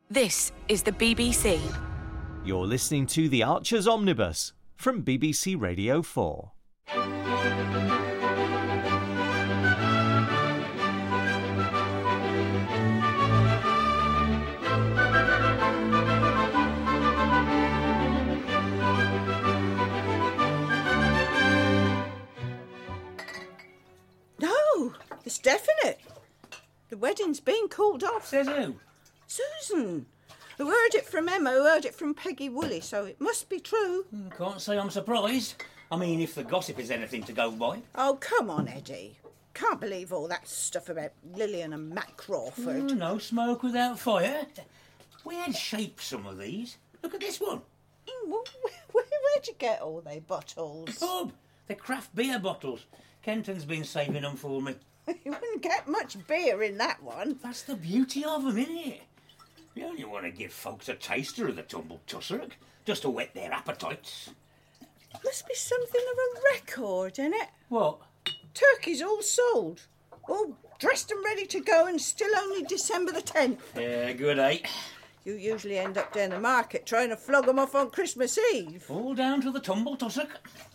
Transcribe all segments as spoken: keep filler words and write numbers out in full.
This is the B B C. You're listening to The Archers Omnibus from B B C Radio four. No, it's definite. The wedding's been called off. Says who? Susan. Who heard it from Emma, who heard it from Peggy Woolley, so it must be true. Can't say I'm surprised. I mean, if the gossip is anything to go by. Oh, come on, Eddie. Can't believe all that stuff about Lillian and Matt Crawford. Mm, no smoke without fire. We had shaped some of these. Look at this one. Mm, well, where, where'd you get all they bottles? Pub. They're craft beer bottles. Kenton's been saving them for me. You wouldn't get much beer in that one. That's the beauty of them, isn't it? You only want to give folks a taster of the tumbled tussock, just to whet their appetites. Must be something of a record, innit? What? Turkeys all sold. All dressed and ready to go, and still only December the tenth. Yeah, good, eh? You usually end up down the market trying to flog them off on Christmas Eve. All down to the tumbled tussock.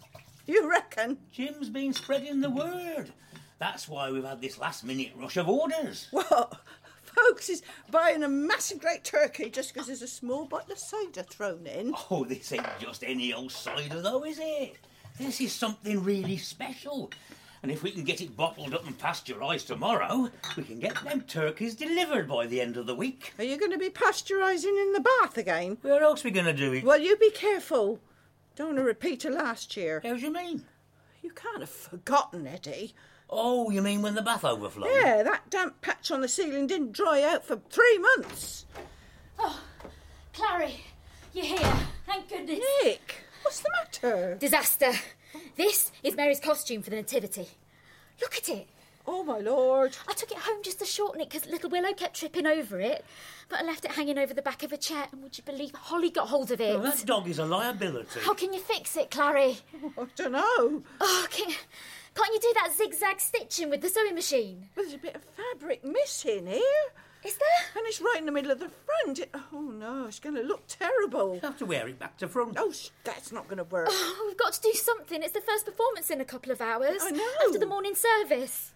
You reckon? Jim's been spreading the word. That's why we've had this last-minute rush of orders. What? Folks is buying a massive great turkey just because there's a small bottle of cider thrown in. Oh, this ain't just any old cider, though, is it? This is something really special. And if we can get it bottled up and pasteurised tomorrow, we can get them turkeys delivered by the end of the week. Are you going to be pasteurising in the bath again? Where else are we going to do it? Well, you be careful. Don't want to repeat of last year. How do you mean? You can't have forgotten, Eddie. Oh, you mean when the bath overflowed? Yeah, that damp patch on the ceiling didn't dry out for three months. Oh, Clary, you're here. Thank goodness. Nick, what's the matter? Disaster. This is Mary's costume for the Nativity. Look at it. Oh, my Lord. I took it home just to shorten it because little Willow kept tripping over it, but I left it hanging over the back of a chair, and would you believe Holly got hold of it? Oh, that dog is a liability. How can you fix it, Clary? Oh, I don't know. Oh, can, can't you do that zigzag stitching with the sewing machine? Well, there's a bit of fabric missing here. Is there? And it's right in the middle of the front. It, oh, no, it's going to look terrible. You have to wear it back to front. Oh, that's not going to work. Oh, we've got to do something. It's the first performance in a couple of hours. I know. After the morning service.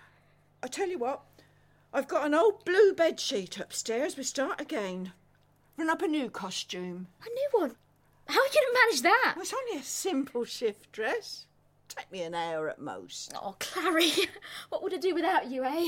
I tell you what, I've got an old blue bed sheet upstairs. We start again. Run up a new costume. A new one? How are you going to manage that? Well, it's only a simple shift dress. Take me an hour at most. Oh, Clary, what would I do without you, eh?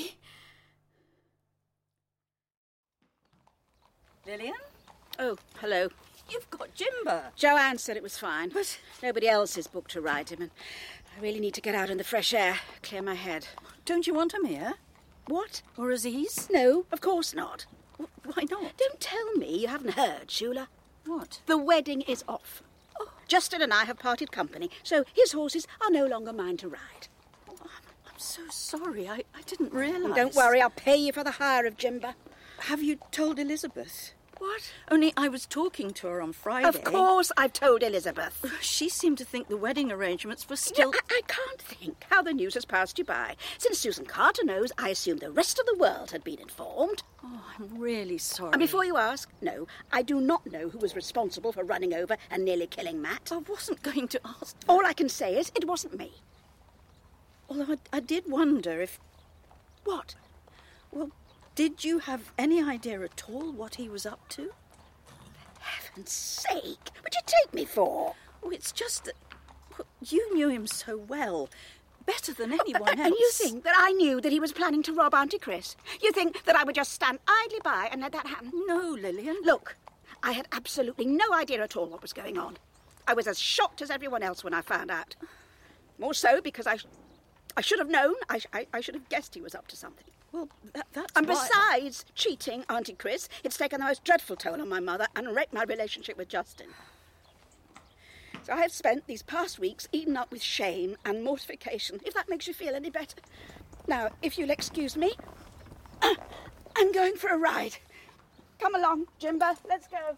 Lillian? Oh, hello. You've got Jimber. Joanne said it was fine, but nobody else is booked to ride him, and I really need to get out in the fresh air, clear my head. Don't you want him here? What? Or Aziz? No, of course not. Why not? Don't tell me you haven't heard, Shula. What? The wedding is off. Oh. Justin and I have parted company, so his horses are no longer mine to ride. Oh, I'm, I'm so sorry. I, I didn't realise. Oh, don't worry, I'll pay you for the hire of Jimber. Have you told Elizabeth? What? Only I was talking to her on Friday. Of course I've told Elizabeth. She seemed to think the wedding arrangements were still... Yeah, I, I can't think how the news has passed you by. Since Susan Carter knows, I assumed the rest of the world had been informed. Oh, I'm really sorry. And before you ask, no, I do not know who was responsible for running over and nearly killing Matt. I wasn't going to ask. All I can say is it wasn't me. Although I, I did wonder if... What? Well, did you have any idea at all what he was up to? For heaven's sake, what'd you take me for? Oh, it's just that well, you knew him so well, better than anyone oh, else. And you think that I knew that he was planning to rob Auntie Chris? You think that I would just stand idly by and let that happen? No, Lillian. Look, I had absolutely no idea at all what was going on. I was as shocked as everyone else when I found out. More so because I, I should have known. I, I, I should have guessed he was up to something. Well, that, that's And why... besides cheating Auntie Chris, it's taken the most dreadful toll on my mother and wrecked my relationship with Justin. So I have spent these past weeks eaten up with shame and mortification, if that makes you feel any better. Now, if you'll excuse me, I'm going for a ride. Come along, Jimber, let's go.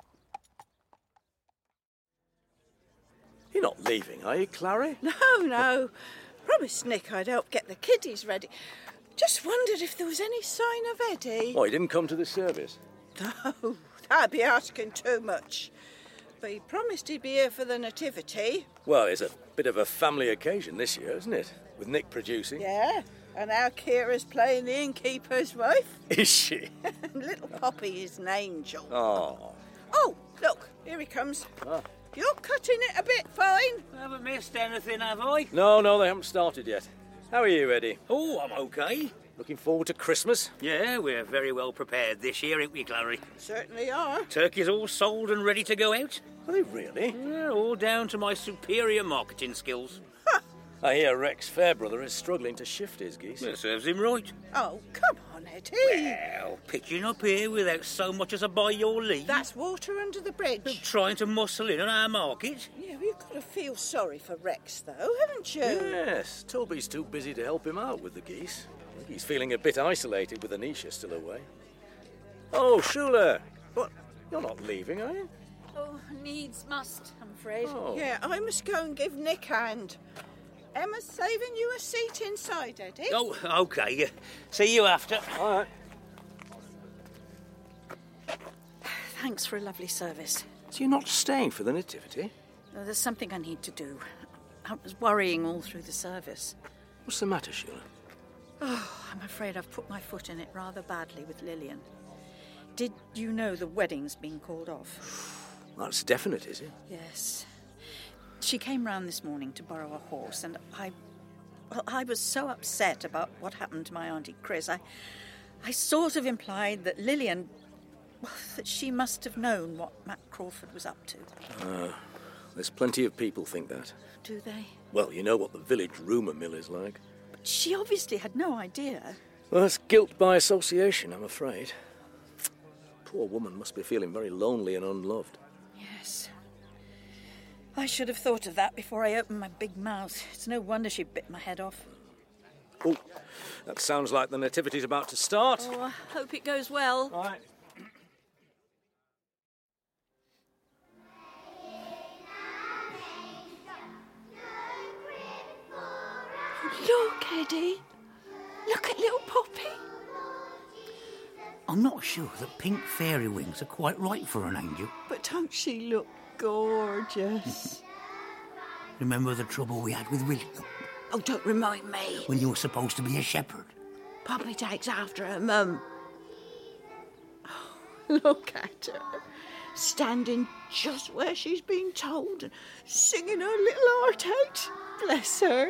You're not leaving, are you, Clary? No, no. Promised Nick I'd help get the kiddies ready. Just wondered if there was any sign of Eddie. Oh, he didn't come to the service? No, that'd be asking too much. But he promised he'd be here for the nativity. Well, it's a bit of a family occasion this year, isn't it? With Nick producing. Yeah, and our Kira's playing the innkeeper's wife. Is she? And little Poppy is an angel. Oh. Oh, look, here he comes. Ah. You're cutting it a bit fine. I haven't missed anything, have I? No, no, they haven't started yet. How are you, Eddie? Oh, I'm okay. Looking forward to Christmas? Yeah, we're very well prepared this year, ain't we, Clary? Certainly are. Turkeys all sold and ready to go out? Are they really? Yeah, all down to my superior marketing skills. I hear Rex Fairbrother is struggling to shift his geese. That serves him right. Oh, come on, Eddie. Well, pitching up here without so much as a by your leave. That's water under the bridge. Trying to muscle in on our market. Yeah, well, you've got to feel sorry for Rex, though, haven't you? Yes, Toby's too busy to help him out with the geese. I think he's feeling a bit isolated with Anisha still away. Oh, Shula! But you're not leaving, are you? Oh, needs must, I'm afraid. Oh. Yeah, I must go and give Nick a hand. Emma's saving you a seat inside, Eddie. Oh, OK. See you after. All right. Thanks for a lovely service. So you're not staying for the nativity? Uh, There's something I need to do. I was worrying all through the service. What's the matter, Shula? Oh, I'm afraid I've put my foot in it rather badly with Lillian. Did you know the wedding's been called off? That's definite, is it? Yes. She came round this morning to borrow a horse, and I... Well, I was so upset about what happened to my Auntie Chris. I, I sort of implied that Lillian... Well, that she must have known what Matt Crawford was up to. Uh, there's plenty of people think that. Do they? Well, you know what the village rumour mill is like. But she obviously had no idea. Well, that's guilt by association, I'm afraid. Poor woman must be feeling very lonely and unloved. Yes. I should have thought of that before I opened my big mouth. It's no wonder she bit my head off. Oh, that sounds like the nativity's about to start. Oh, I hope it goes well. All right. Look, Eddie. Look at little Poppy. I'm not sure that pink fairy wings are quite right for an angel. But don't she look gorgeous? Remember the trouble we had with William Oh, don't remind me. when you were supposed to be a shepherd? Poppy takes after her mum. Oh, look at her. Standing just where she's been told and singing her little heart out. Bless her.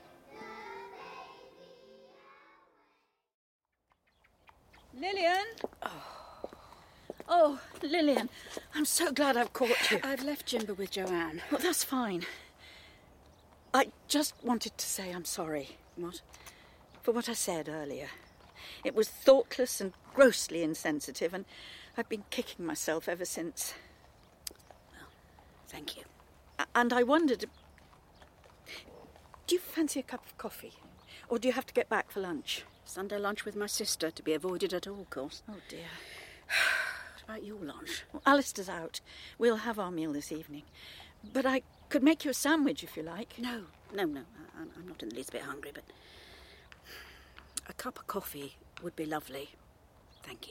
Lillian? Oh. Oh, Lillian, I'm so glad I've caught you. I've left Jimber with Joanne. Well, that's fine. I just wanted to say I'm sorry. What? For what I said earlier. It was thoughtless and grossly insensitive, and I've been kicking myself ever since. Well, thank you. A- And I wondered... Do you fancy a cup of coffee? Or do you have to get back for lunch? Sunday lunch with my sister, to be avoided at all costs. Oh, dear. What about your lunch? Well, Alistair's out. We'll have our meal this evening. But I could make you a sandwich if you like. No, no, no. I- I'm not in the least bit hungry, but a cup of coffee would be lovely. Thank you.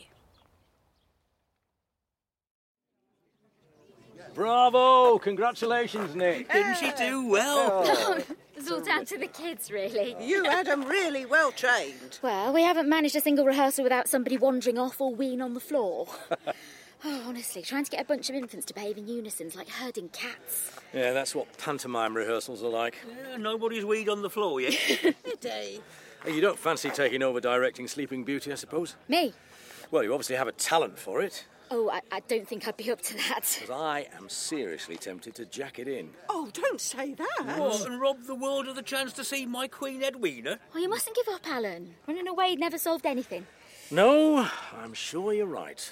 Bravo! Congratulations, Nick. Didn't she do well? It's all down to the kids, really. You had them really well trained. Well, we haven't managed a single rehearsal without somebody wandering off or weeing on the floor. Oh, honestly, trying to get a bunch of infants to behave in unison's like herding cats. Yeah, that's what pantomime rehearsals are like. Yeah, nobody's weed on the floor yet. Eddie. Hey, you don't fancy taking over directing Sleeping Beauty, I suppose? Me? Well, you obviously have a talent for it. Oh, I, I don't think I'd be up to that. Because I am seriously tempted to jack it in. Oh, don't say that. What, and rob the world of the chance to see my Queen Edwina? Oh, you mustn't give up, Alan. Running away never solved anything. No, I'm sure you're right.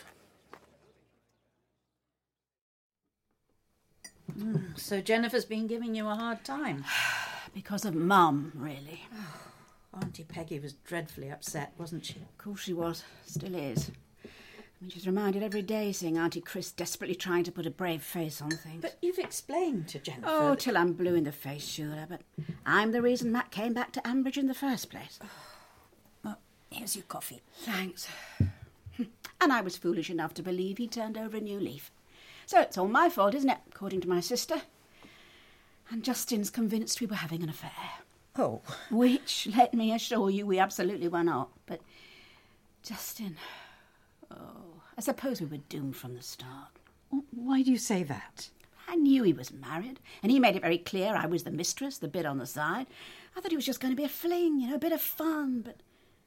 Mm, so Jennifer's been giving you a hard time? Because of Mum, really. Auntie Peggy was dreadfully upset, wasn't she? Of course she was. Still is. I mean, she's reminded every day seeing Auntie Chris desperately trying to put a brave face on things. But you've explained to Jennifer... Oh, that- till I'm blue in the face, Shula, but I'm the reason Matt came back to Ambridge in the first place. Well, here's your coffee. Thanks. And I was foolish enough to believe he turned over a new leaf. So it's all my fault, isn't it, according to my sister? And Justin's convinced we were having an affair. Oh. Which, let me assure you, we absolutely were not. But Justin... Oh, I suppose we were doomed from the start. Why do you say that? I knew he was married, and he made it very clear I was the mistress, the bit on the side. I thought it was just going to be a fling, you know, a bit of fun, but...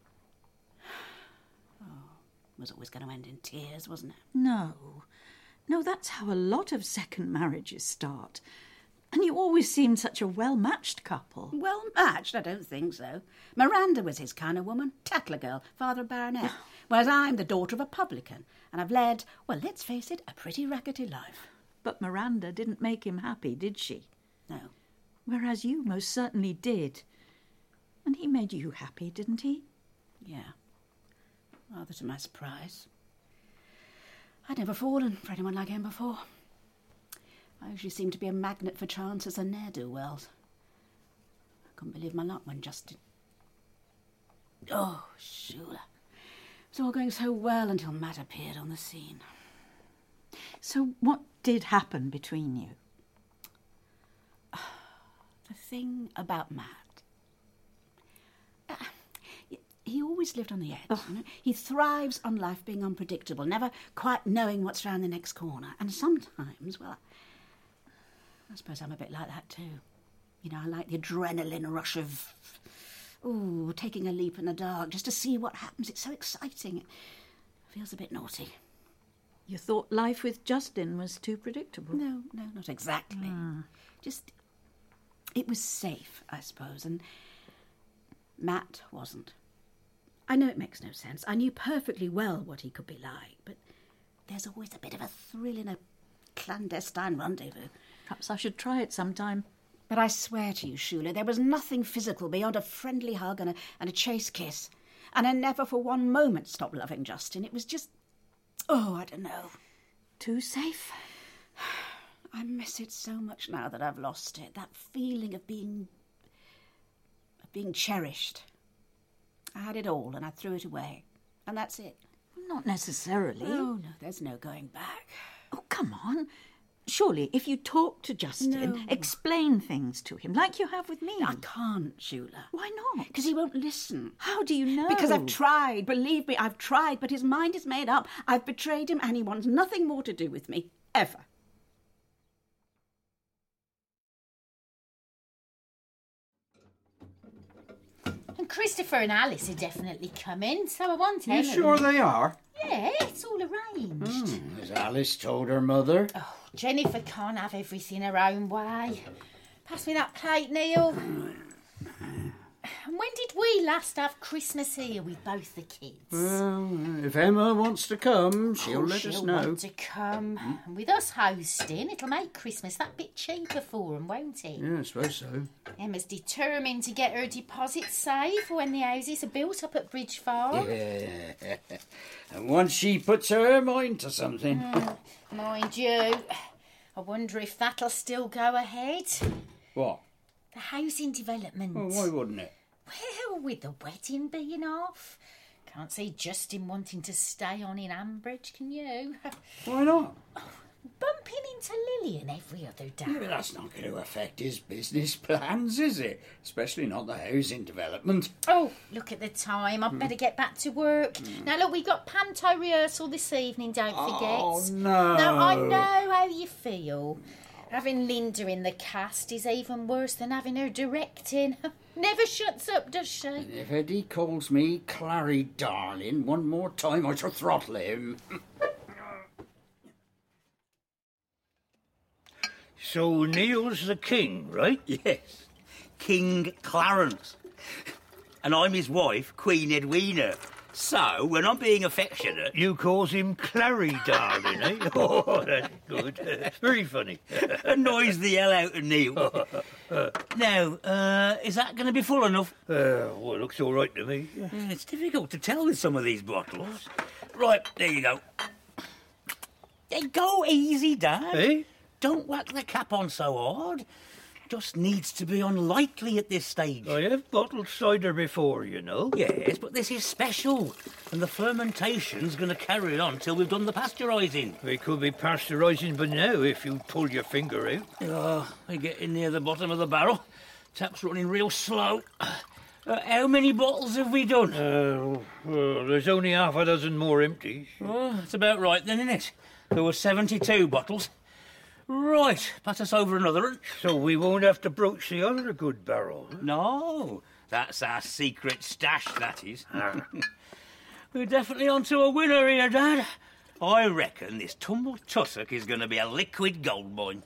Oh, it was always going to end in tears, wasn't it? No. No, that's how a lot of second marriages start. And you always seemed such a well-matched couple. Well-matched? I don't think so. Miranda was his kind of woman, Tatler girl, father of baronet, whereas I'm the daughter of a publican, and I've led, well, let's face it, a pretty rackety life. But Miranda didn't make him happy, did she? No. Whereas you most certainly did. And he made you happy, didn't he? Yeah. Rather to my surprise. I'd never fallen for anyone like him before. I usually seem to be a magnet for chances and ne'er-do-wells. I couldn't believe my luck when Justin... Oh, Shula. It was all going so well until Matt appeared on the scene. So what did happen between you? The thing about Matt... Uh, he always lived on the edge. Oh. You know? He thrives on life being unpredictable, never quite knowing what's round the next corner. And sometimes, well... I suppose I'm a bit like that too. You know, I like the adrenaline rush of, ooh, taking a leap in the dark just to see what happens. It's so exciting. It feels a bit naughty. You thought life with Justin was too predictable? No, no, not exactly. Mm. Just, it was safe, I suppose, and Matt wasn't. I know it makes no sense. I knew perfectly well what he could be like, but there's always a bit of a thrill in a clandestine rendezvous. Perhaps I should try it sometime. But I swear to you, Shula, there was nothing physical beyond a friendly hug and a, and a chaste kiss. And I never for one moment stopped loving Justin. It was just... Oh, I don't know. Too safe? I miss it so much now that I've lost it. That feeling of being... of being cherished. I had it all and I threw it away. And that's it. Not necessarily. Oh, no, there's no going back. Oh, come on. Surely, if you talk to Justin, No. explain things to him, like you have with me. I can't, Shula. Why not? Because he won't listen. How do you know? Because I've tried. Believe me, I've tried, but his mind is made up. I've betrayed him and he wants nothing more to do with me, ever. And Christopher and Alice are definitely coming, so I want You Ellen. sure they are? Yeah, it's all arranged. Hmm, has Alice told her mother? Oh, Jennifer can't have everything her own way. Pass me that plate, Neil. And when did we last have Christmas here with both the kids? Well, if Emma wants to come, she'll Oh, let she'll us know. want to come. And with us hosting, it'll make Christmas that bit cheaper for them, won't it? Yeah, I suppose so. Emma's determined to get her deposit safe when the houses are built up at Bridge Farm. Yeah. And once she puts her mind to something... Mm, mind you, I wonder if that'll still go ahead. What? The housing development. Well, why wouldn't it? Well, with the wedding being off. Can't see Justin wanting to stay on in Ambridge, can you? Why not? Bumping into Lillian every other day. Yeah, but that's not going to affect his business plans, is it? Especially not the housing development. Oh, look at the time. I'd better get back to work. Mm. Now, look, we got panto rehearsal this evening, don't forget. Oh, no. No, I know how you feel. Having Linda in the cast is even worse than having her directing. Never shuts up, does she? And if Eddie calls me Clary darling one more time, I shall throttle him. So Neil's the king, right? Yes. King Clarence. And I'm his wife, Queen Edwina. So, when I'm being affectionate... You calls him Clary, darling, eh? Oh, that's good. Very funny. Annoys the hell out of Neil. Now, uh, is that going to be full enough? Uh, well, it looks all right to me. Yeah, it's difficult to tell with some of these bottles. Right, there you go. Hey, go easy, Dad. Eh? Don't whack the cap on so hard. just needs to be unlikely at this stage. I have bottled cider before, you know. Yes, but this is special, and the fermentation's going to carry on till we've done the pasteurising. We could be pasteurising by now if you pull your finger out. Oh, we're getting near the bottom of the barrel. Tap's running real slow. Uh, how many bottles have we done? Uh, well, there's only half a dozen more empties. Oh, that's about right then, isn't it? There were seventy-two bottles. Right, pass us over another one. So we won't have to broach the other good barrel? Huh? No, that's our secret stash, that is. We're definitely onto a winner here, Dad. I reckon this tumble tussock is going to be a liquid gold mine.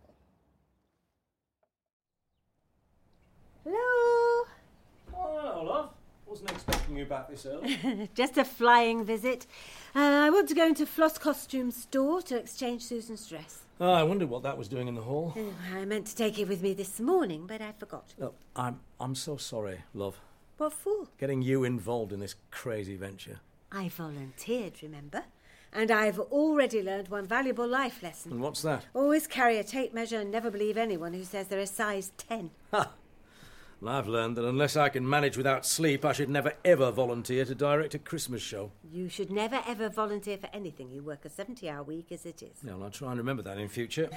Hello? Oh, hello, love. Wasn't expecting you back this early. Just a flying visit. Uh, I want to go into Floss Costume store to exchange Susan's dress. Oh, I wondered what that was doing in the hall. Oh, I meant to take it with me this morning, but I forgot. Oh, I'm I'm so sorry, love. What for? Getting you involved in this crazy venture. I volunteered, remember? And I've already learned one valuable life lesson. And what's that? Always carry a tape measure and never believe anyone who says they're a size ten. Ha! Well, I've learned that unless I can manage without sleep, I should never ever volunteer to direct a Christmas show. You should never ever volunteer for anything. You work a seventy-hour week as it is. Yeah, well, I'll try and remember that in future.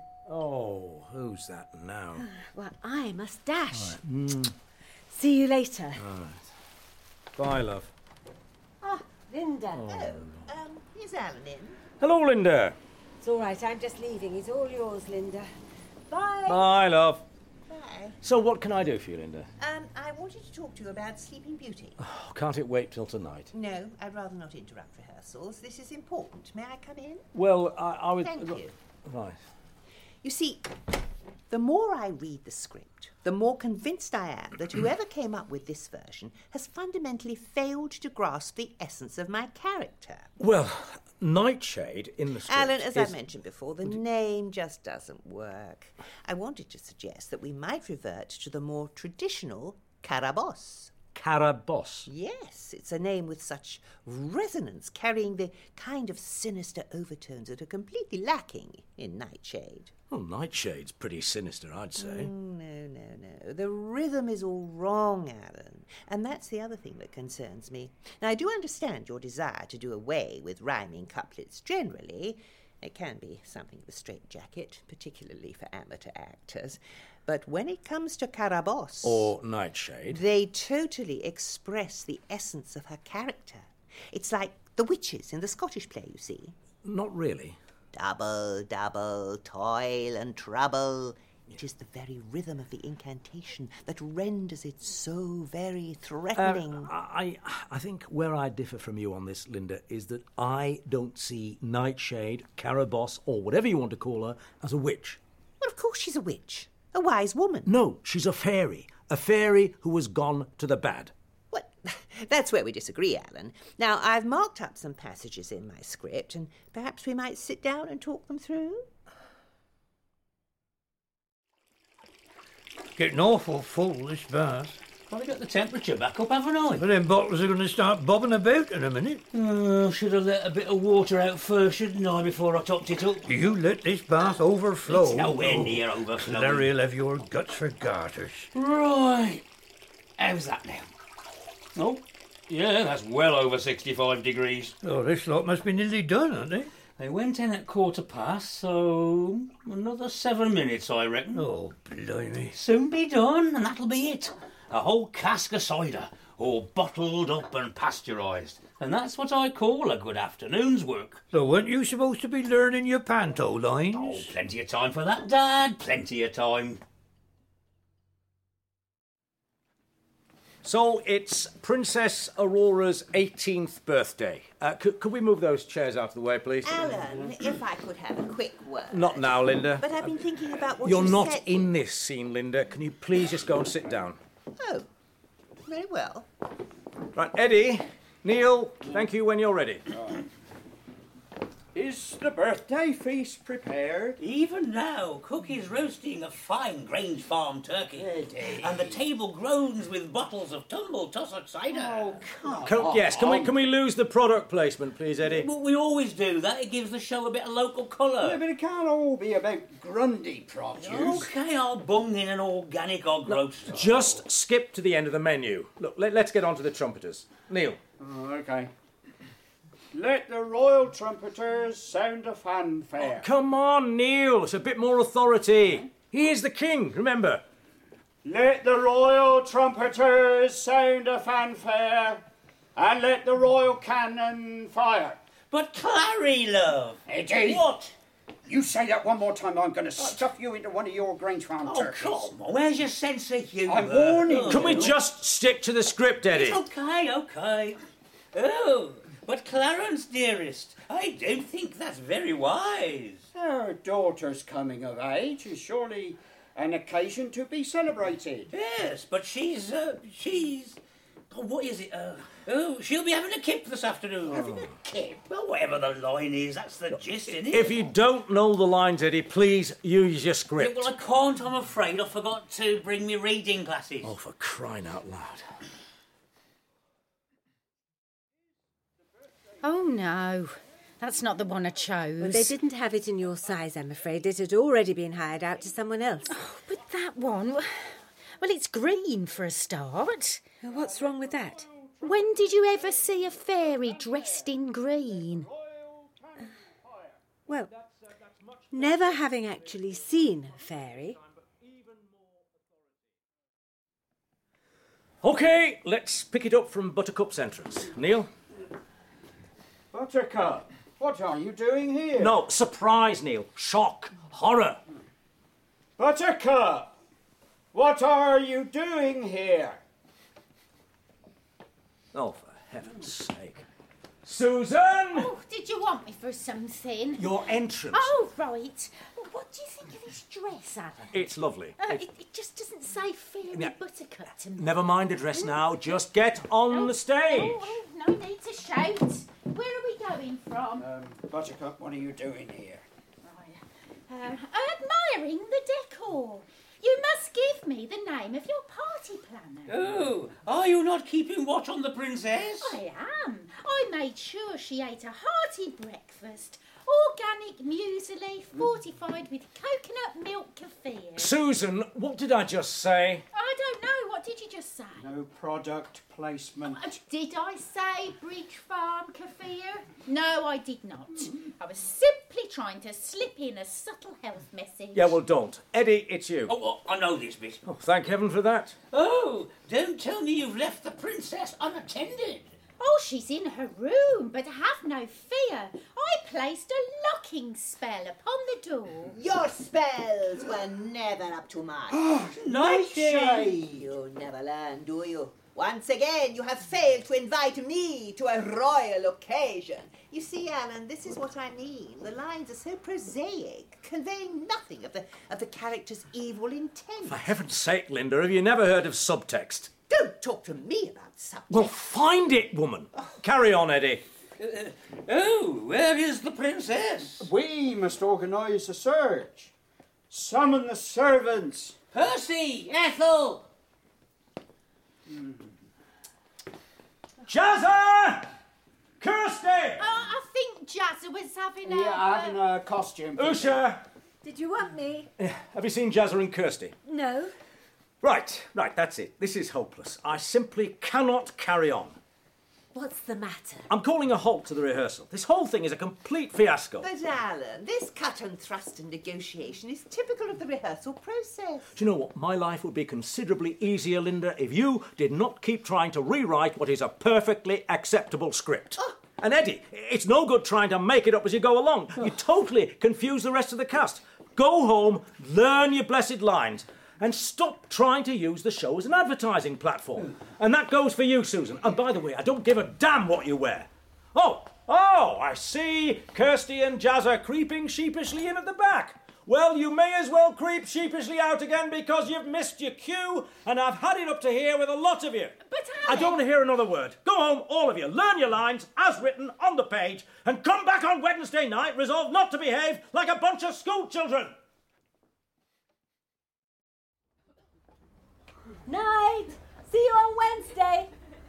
Oh, who's that now? Well, I must dash. Right. Mm. See you later. All right. Bye, love. Ah, Linda. Oh. Oh, um, is Alan in? Hello, Linda. It's all right. I'm just leaving. It's all yours, Linda. Bye. Bye, love. Bye. So what can I do for you, Linda? Um, I wanted to talk to you about Sleeping Beauty. Oh, can't it wait till tonight? No, I'd rather not interrupt rehearsals. This is important. May I come in? Well, I, I would... Thank you. Right. You see, the more I read the script, the more convinced I am that whoever came up with this version has fundamentally failed to grasp the essence of my character. Well, Nightshade in the script Alan, as is... I mentioned before, the name just doesn't work. I wanted to suggest that we might revert to the more traditional Carabosse. Carabosse? Yes, it's a name with such resonance, carrying the kind of sinister overtones that are completely lacking in Nightshade. Well, Nightshade's pretty sinister, I'd say. Mm, no, no, no. The rhythm is all wrong, Alan. And that's the other thing that concerns me. Now, I do understand your desire to do away with rhyming couplets generally. It can be something of a straitjacket, particularly for amateur actors. But when it comes to Carabosse... Or Nightshade. They totally express the essence of her character. It's like the witches in the Scottish play, you see. Not really. Double, double, toil and trouble. It is the very rhythm of the incantation that renders it so very threatening. Uh, I, I think where I differ from you on this, Linda, is that I don't see Nightshade, Carabosse, or whatever you want to call her, as a witch. Well, of course she's a witch. A wise woman. No, she's a fairy. A fairy who has gone to the bad. Well, that's where we disagree, Alan. Now, I've marked up some passages in my script, and perhaps we might sit down and talk them through. Getting awful full, this bath. I've got the temperature back up, haven't I? But them bottles are going to start bobbing about in a minute. Oh, should have let a bit of water out first, shouldn't I, before I topped it up? You let this bath overflow. It's nowhere near overflowing. Larry'll have your guts for garters. Right. How's that now? Oh, yeah, that's well over sixty-five degrees. Oh, this lot must be nearly done, aren't they? They went in at quarter past, so another seven minutes, I reckon. Oh, blimey. Soon be done, and that'll be it. A whole cask of cider, all bottled up and pasteurised. And that's what I call a good afternoon's work. So weren't you supposed to be learning your panto lines? Oh, plenty of time for that, Dad. Plenty of time. So it's Princess Aurora's eighteenth birthday. Uh, could, could we move those chairs out of the way, please? Alan, if I could have a quick word. Not now, Linda. But I've been thinking about what You're you not said. in this scene, Linda. Can you please just go and sit down? Oh, very well. Right, Eddie, Neil, thank you when you're ready. Is the birthday feast prepared? Even now, Cook is roasting a fine Grange Farm turkey. And the table groans with bottles of tumble tussock cider. Oh, come Can, on. yes, can we can we lose the product placement, please, Eddie? Well, we always do that. It gives the show a bit of local colour. Yeah, but it can't all be about Grundy produce. OK, I'll bung in an organic hog roast. Just skip to the end of the menu. Look, let, let's get on to the trumpeters. Neil. Oh, OK. Let the royal trumpeters sound a fanfare. Oh, come on, Neil. It's a bit more authority. He is the king, remember. Let the royal trumpeters sound a fanfare, and let the royal cannon fire. But Clary, love. Eddie. What? You say that one more time, I'm going to stuff you into one of your Grange Farm Oh, turkeys. come on. Where's your sense of humour? I'm warning you. Can we just stick to the script, Eddie? It's OK, OK. Oh, but Clarence, dearest, I don't think that's very wise. Our daughter's coming of age is surely an occasion to be celebrated. Yes, but she's, uh, she's... Oh, what is it? Uh, oh, she'll be having a kip this afternoon. Having a kip? Well, whatever the line is, that's the gist, isn't it? If you don't know the lines, Eddie, please use your script. Yeah, well, I can't, I'm afraid. I forgot to bring me reading glasses. Oh, for crying out loud. Oh, no. That's not the one I chose. Well, they didn't have it in your size, I'm afraid. It had already been hired out to someone else. Oh, but that one... Well, it's green for a start. Well, what's wrong with that? When did you ever see a fairy dressed in green? Uh, well, never having actually seen a fairy. OK, let's pick it up from Buttercup's entrance. Neil? Buttercup, what are you doing here? No, surprise, Neil. Shock. Horror. Buttercup, what are you doing here? Oh, for heaven's sake. Susan! Oh, did you want me for something? Your entrance. Oh, right. What do you think of this dress, Adam? It's lovely. Uh, It- it, it just doesn't say fairy Yeah. buttercup to me. Never mind the dress now. Just get on the stage. Oh, oh, no need to shout. Where are we going from? Um, Buttercup, what are you doing here? Um, admiring the decor. You must give me the name of your party planner. Oh, are you not keeping watch on the princess? I am. I made sure she ate a hearty breakfast. Organic muesli fortified with coconut milk kefir. Susan, what did I just say? I don't know. What did you just say? No product placement. Uh, Did I say Bridge Farm kefir? No, I did not. I was simply trying to slip in a subtle health message. Yeah, well, don't. Eddie, it's you. Oh, well, I know this bit. Oh, thank heaven for that. Oh, don't tell me you've left the princess unattended. Oh, she's in her room, but have no fear. I placed a locking spell upon the door. Your spells were never up to mark. Nightshade! You never learn, do you? Once again, you have failed to invite me to a royal occasion. You see, Alan, this is what I mean. The lines are so prosaic, conveying nothing of the of the character's evil intent. For heaven's sake, Linda, have you never heard of subtext? Don't talk to me about subtext. Well, find it, woman. Carry on, Eddie. Uh, oh, where is the princess? We must organise a search. Summon the servants. Percy! Ethel! Jazza! Kirsty! Oh, I think Jazza was having a... Yeah, having a costume. Usha! Did you want me? Have you seen Jazza and Kirsty? No. Right, right, that's it. This is hopeless. I simply cannot carry on. What's the matter? I'm calling a halt to the rehearsal. This whole thing is a complete fiasco. But, Alan, this cut and thrust and negotiation is typical of the rehearsal process. Do you know what? My life would be considerably easier, Linda, if you did not keep trying to rewrite what is a perfectly acceptable script. Oh. And Eddie, it's no good trying to make it up as you go along. You totally confuse the rest of the cast. Go home, learn your blessed lines, and stop trying to use the show as an advertising platform. And that goes for you, Susan. And by the way, I don't give a damn what you wear. Oh, oh, I see Kirsty and Jazza creeping sheepishly in at the back. Well, you may as well creep sheepishly out again because you've missed your cue and I've had it up to here with a lot of you. But I don't want to hear another word. Go home, all of you. Learn your lines as written on the page and come back on Wednesday night resolved not to behave like a bunch of school children. Night! See you on Wednesday!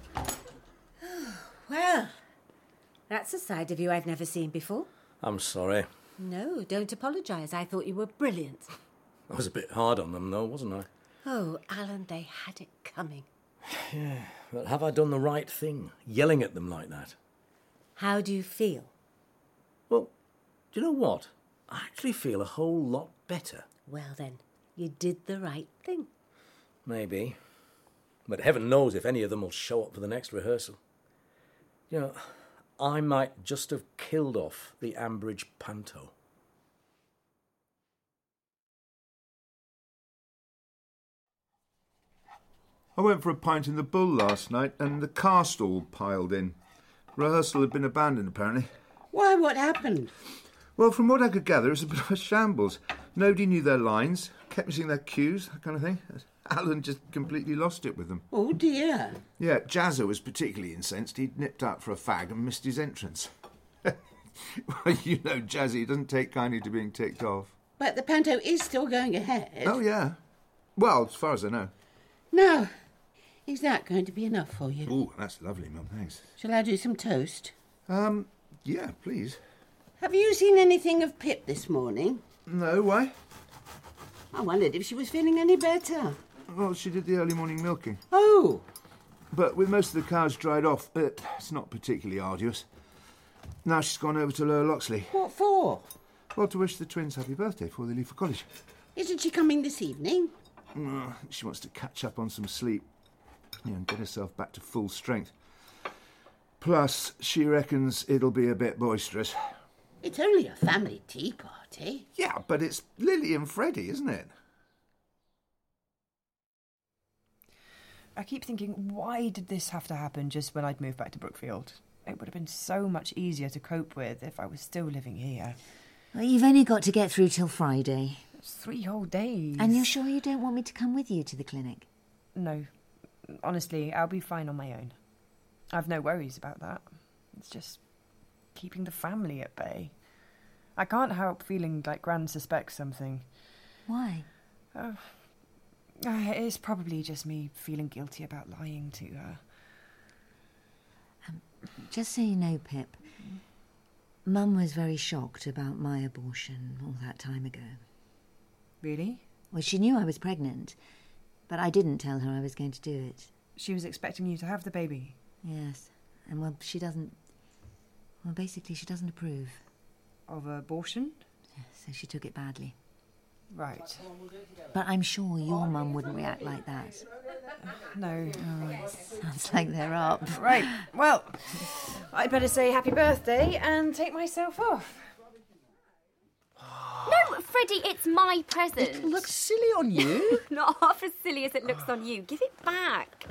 Well, that's a side of you I've never seen before. I'm sorry. No, don't apologise. I thought you were brilliant. I was a bit hard on them, though, wasn't I? Oh, Alan, they had it coming. Yeah, but have I done the right thing, yelling at them like that? How do you feel? Well, do you know what? I actually feel a whole lot better. Well, then, you did the right thing. Maybe. But heaven knows if any of them will show up for the next rehearsal. You know, I might just have killed off the Ambridge panto. I went for a pint in the Bull last night and the cast all piled in. Rehearsal had been abandoned, apparently. Why, what happened? Well, from what I could gather, it was a bit of a shambles. Nobody knew their lines, kept missing their cues, that kind of thing. Alan just completely lost it with them. Oh, dear. Yeah, Jazza was particularly incensed. He'd nipped out for a fag and missed his entrance. Well, you know, Jazzy doesn't take kindly to being ticked off. But the panto is still going ahead. Oh, yeah. Well, as far as I know. Now, is that going to be enough for you? Oh, that's lovely, Mum, thanks. Shall I do some toast? Um, yeah, please. Have you seen anything of Pip this morning? No, why? I wondered if she was feeling any better. Well, she did the early morning milking. Oh! But with most of the cows dried off, uh, it's not particularly arduous. Now she's gone over to Lower Loxley. What for? Well, to wish the twins happy birthday before they leave for college. Isn't she coming this evening? Uh, she wants to catch up on some sleep, you know, and get herself back to full strength. Plus, she reckons it'll be a bit boisterous. It's only a family tea party. Yeah, but it's Lily and Freddie, isn't it? I keep thinking, why did this have to happen just when I'd moved back to Brookfield? It would have been so much easier to cope with if I was still living here. Well, you've only got to get through till Friday. It's three whole days. And you're sure you don't want me to come with you to the clinic? No. Honestly, I'll be fine on my own. I've no worries about that. It's just keeping the family at bay. I can't help feeling like Gran suspects something. Why? Uh, uh, it's probably just me feeling guilty about lying to her. Um, just so you know, Pip, Mum was very shocked about my abortion all that time ago. Really? Well, she knew I was pregnant, but I didn't tell her I was going to do it. She was expecting you to have the baby? Yes. And, well, she doesn't... Well, basically, she doesn't approve. Of abortion? Yes, so she took it badly. Right. But I'm sure your mum wouldn't react like that. Uh, no. Oh, sounds like they're up. Right, well, I'd better say happy birthday and take myself off. No, Freddie, it's my present. It looks silly on you. Not half as silly as it looks on you. Give it back.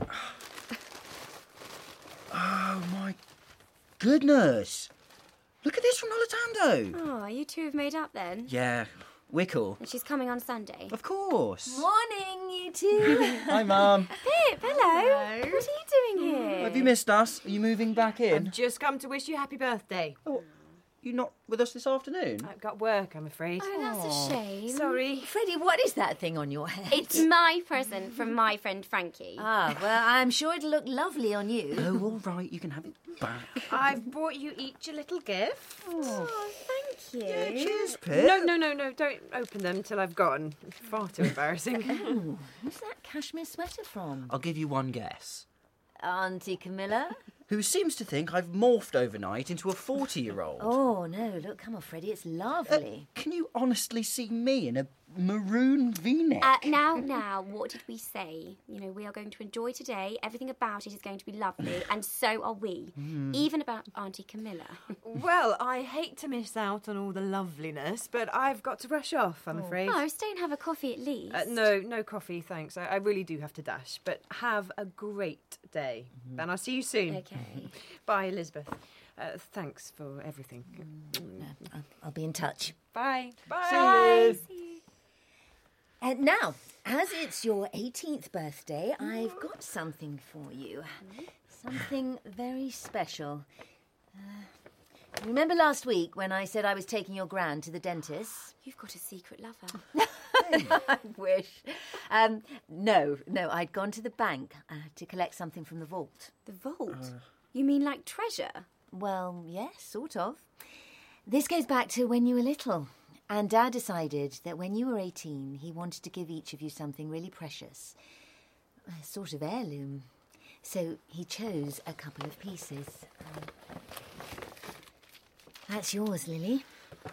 Oh, my goodness. Look at this from Nolitando. Oh, you two have made up then? Yeah, we're cool. And she's coming on Sunday? Of course. Morning, you two. Hi, Mum. Pip, hello. Hello. What are you doing here? Have you missed us? Are you moving back in? I've just come to wish you happy birthday. Oh, you're not with us this afternoon? I've got work, I'm afraid. Oh, that's a shame. Sorry. Freddie, what is that thing on your head? It's my present from my friend Frankie. Ah, well, I'm sure it'll look lovely on you. Oh, all right, you can have it back. I've brought you each a little gift. Oh, thank you. Yeah, cheers, Pip. No, no, no, no, don't open them till I've gone. It's far too embarrassing. Oh, who's that cashmere sweater from? I'll give you one guess. Auntie Camilla? Who seems to think I've morphed overnight into a forty-year-old. Oh, no, look, come on, Freddie, it's lovely. Uh, can you honestly see me in a maroon V-neck? Uh, now, now, what did we say? You know, we are going to enjoy today. Everything about it is going to be lovely, and so are we. Mm. Even about Auntie Camilla. Well, I hate to miss out on all the loveliness, but I've got to rush off, I'm afraid. Oh, stay and have a coffee at least. Uh, no, no coffee, thanks. I, I really do have to dash. But have a great day. Mm-hmm. And I'll see you soon. Okay. Bye, Elizabeth. Uh, thanks for everything. No, I'll, I'll be in touch. Bye. Bye. Bye. See you. Uh, now, as it's your eighteenth birthday, I've got something for you. Something very special. Uh, remember last week when I said I was taking your gran to the dentist? You've got a secret lover. I wish. Um, no, no, I'd gone to the bank uh, to collect something from the vault. The vault? You mean like treasure? Well, yes, sort of. This goes back to when you were little. And Dad decided that when you were eighteen, he wanted to give each of you something really precious. A sort of heirloom. So he chose a couple of pieces. Um, that's yours, Lily.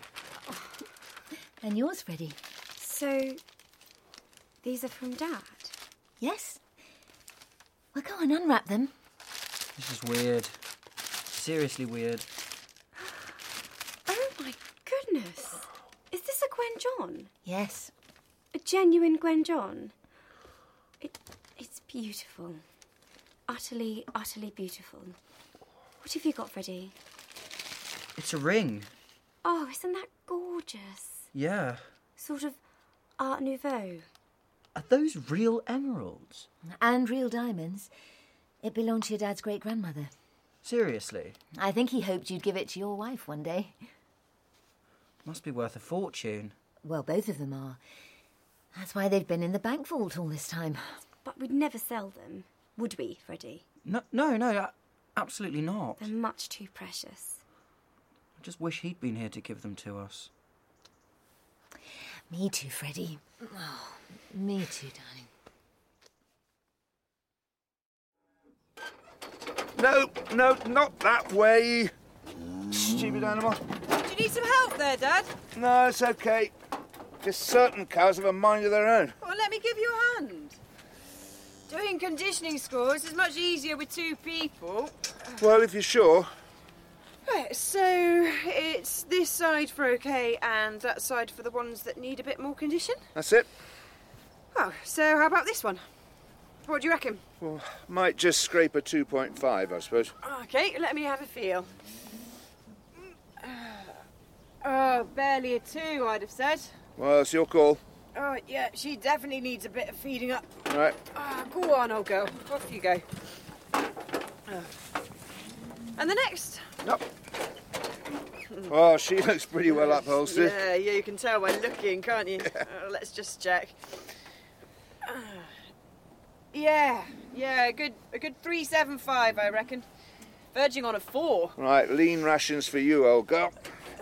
And yours, Freddie. So, these are from Dad? Yes. Well, go on, unwrap them. This is weird. Seriously weird. Oh, my goodness. Is this a Gwen John? Yes. A genuine Gwen John? It, it's beautiful. Utterly, utterly beautiful. What have you got, Freddie? It's a ring. Oh, isn't that gorgeous? Yeah. Sort of Art Nouveau. Are those real emeralds? And real diamonds. It belonged to your dad's great-grandmother. Seriously? I think he hoped you'd give it to your wife one day. Must be worth a fortune. Well, both of them are. That's why they've been in the bank vault all this time. But we'd never sell them, would we, Freddie? No, no, no, absolutely not. They're much too precious. I just wish he'd been here to give them to us. Me too, Freddie. Oh, me too, darling. No, no, not that way. Stupid animal. Do you need some help there, Dad? No, it's okay. Just certain cows have a mind of their own. Well, let me give you a hand. Doing conditioning scores is much easier with two people. Well, if you're sure. Right, so it's this side for okay and that side for the ones that need a bit more condition? That's it. Oh, so how about this one? What do you reckon? Well, might just scrape a two point five, I suppose. Okay, let me have a feel. Oh, barely a two, I'd have said. Well, it's your call. Oh, yeah, she definitely needs a bit of feeding up. All right. Oh, go on, old girl. Off you go. Oh. And the next? Nope. Oh, she looks pretty well upholstered. Yeah, yeah, you can tell by looking, can't you? Yeah. Uh, let's just check. Uh, yeah, yeah, a good, a good three seven five, I reckon. Verging on a four. Right, lean rations for you, old girl.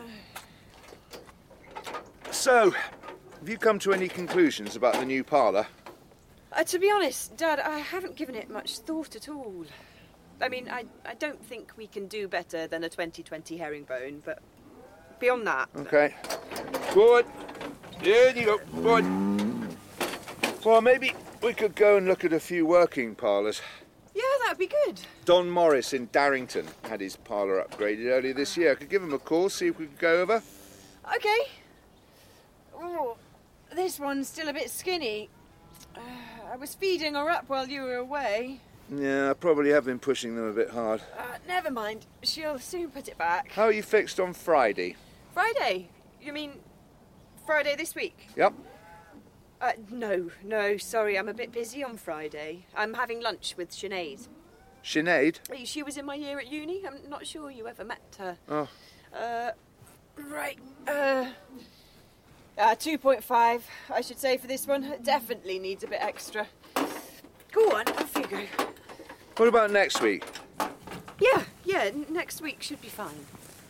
So, have you come to any conclusions about the new parlour? Uh, to be honest, Dad, I haven't given it much thought at all. I mean, I, I don't think we can do better than a twenty twenty herringbone, but beyond that... Okay. Good. There you go. Good. Well, maybe we could go and look at a few working parlours. Yeah, that'd be good. Don Morris in Darrington had his parlour upgraded earlier this year. I could give him a call, see if we could go over. Okay. Oh, this one's still a bit skinny. Uh, I was feeding her up while you were away. Yeah, I probably have been pushing them a bit hard. Uh, never mind. She'll soon put it back. How are you fixed on Friday? Friday? You mean Friday this week? Yep. Uh, no, no, sorry, I'm a bit busy on Friday. I'm having lunch with Sinead. Sinead? She was in my year at uni. I'm not sure you ever met her. Oh. Uh, right. Uh, uh, two point five, I should say, for this one. It definitely needs a bit extra. Go on, off you go. What about next week? Yeah, yeah, n- next week should be fine.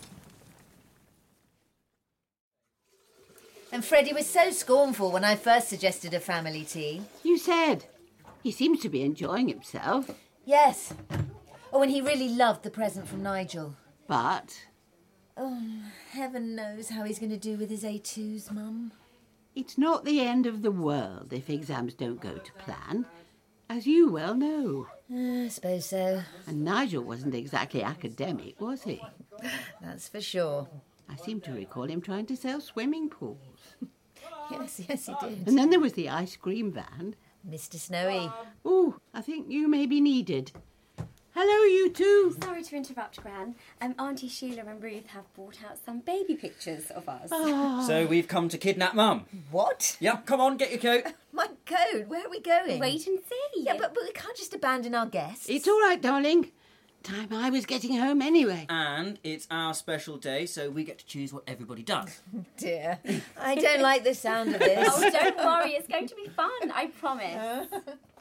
And Freddie was so scornful when I first suggested a family tea. You said. He seems to be enjoying himself. Yes. Oh, and he really loved the present from Nigel. But... Oh, heaven knows how he's going to do with his A twos, Mum. It's not the end of the world if exams don't go to plan, as you well know. Uh, I suppose so. And Nigel wasn't exactly academic, was he? That's for sure. I seem to recall him trying to sell swimming pools. Yes, yes, he did. And then there was the ice cream van. Mister Snowy. Oh, I think you may be needed. Hello, you two. Sorry to interrupt, Gran. Um, Auntie Sheila and Ruth have brought out some baby pictures of us. So we've come to kidnap Mum. What? Yeah, come on, get your coat. My coat? Where are we going? Wait and see. Yeah, but, but we can't just abandon our guests. It's all right, darling. Time I was getting home anyway. And it's our special day, so we get to choose what everybody does. Dear, I don't like the sound of this. Oh, don't worry. It's going to be fun. I promise.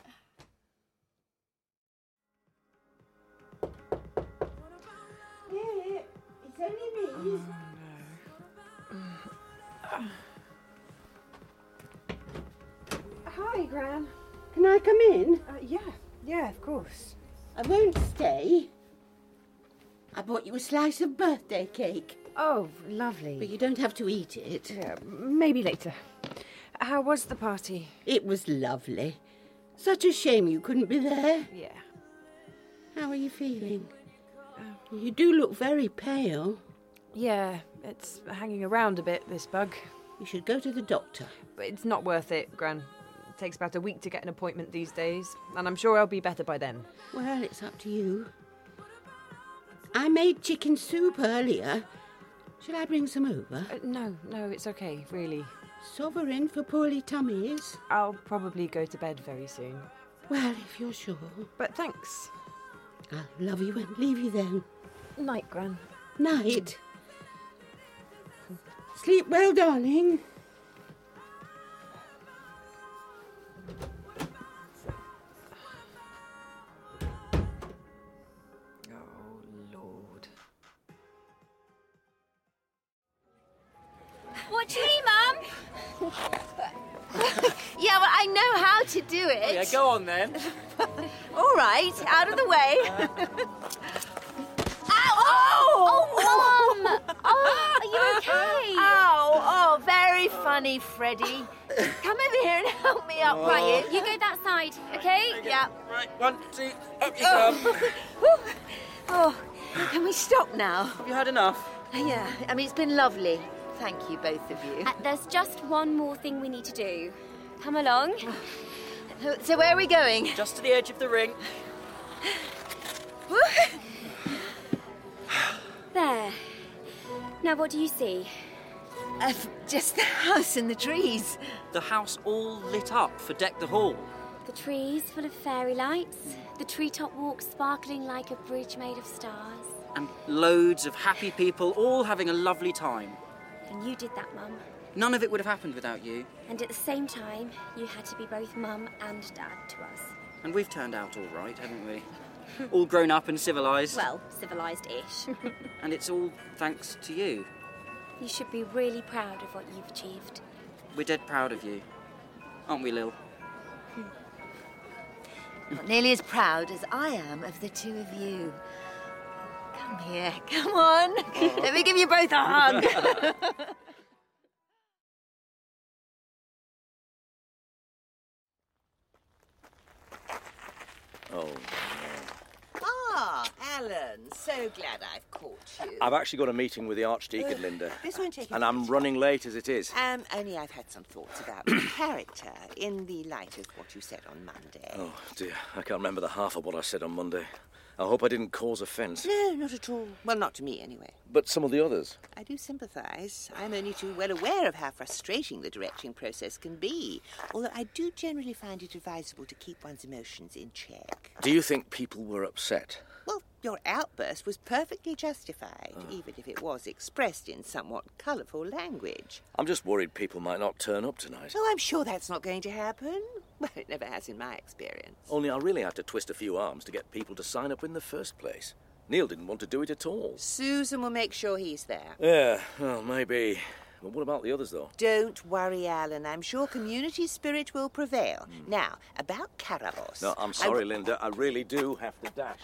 Yeah, it's only me. Hi, Gran. Can I come in? Uh, yeah, yeah, of course. I won't stay. I bought you a slice of birthday cake. Oh, lovely. But you don't have to eat it. Yeah, maybe later. How was the party? It was lovely. Such a shame you couldn't be there. Yeah. How are you feeling? Uh, you do look very pale. Yeah, it's hanging around a bit, this bug. You should go to the doctor. But it's not worth it, Gran. It takes about a week to get an appointment these days, and I'm sure I'll be better by then. Well, it's up to you. I made chicken soup earlier. Shall I bring some over? Uh, no, no, it's okay, really. Sovereign for poorly tummies. I'll probably go to bed very soon. Well, if you're sure. But thanks. I'll love you and leave you then. Night, Gran. Night. Sleep well, darling. What do you mean, Mum? Yeah, well, I know how to do it. Oh, yeah, go on then. All right, out of the way. Ow! Oh, oh, Mum! Oh, are you okay? Ow! Oh, very funny, Freddie. Come over here and help me up, Oh. right? You go that side, okay? Yeah. Right, one, two, up you Oh. come. Oh, can we stop now? Have you had enough? Yeah, I mean, it's been lovely. Thank you, both of you. Uh, there's just one more thing we need to do. Come along. So where are we going? Just to the edge of the ring. There. Now, what do you see? Uh, just the house and the trees. The house all lit up for Deck the Hall. The trees full of fairy lights. The treetop walk sparkling like a bridge made of stars. And loads of happy people all having a lovely time. And you did that, Mum. None of it would have happened without you. And at the same time, you had to be both Mum and Dad to us. And we've turned out all right, haven't we? All grown up and civilised. Well, civilised-ish. And it's all thanks to you. You should be really proud of what you've achieved. We're dead proud of you. Aren't we, Lil? Not nearly as proud as I am of the two of you. Come here, come on. Oh. Let me give you both a hug. Oh, Ah, Alan, so glad I've caught you. I've actually got a meeting with the Archdeacon, Linda. This won't take a And I'm running late as it is. Um, only I've had some thoughts about your character in the light of what you said on Monday. Oh, dear. I can't remember the half of what I said on Monday. I hope I didn't cause offence. No, not at all. Well, not to me, anyway. But some of the others. I do sympathise. I'm only too well aware of how frustrating the directing process can be, although I do generally find it advisable to keep one's emotions in check. Do you think people were upset? Well, your outburst was perfectly justified, Oh. even if it was expressed in somewhat colourful language. I'm just worried people might not turn up tonight. Oh, I'm sure that's not going to happen. Well, it never has in my experience. Only I really had to twist a few arms to get people to sign up in the first place. Neil didn't want to do it at all. Susan will make sure he's there. Yeah, well, maybe. But what about the others, though? Don't worry, Alan. I'm sure community spirit will prevail. Now, about Karabos. No, I'm I sorry, w- Linda. I really do have to dash.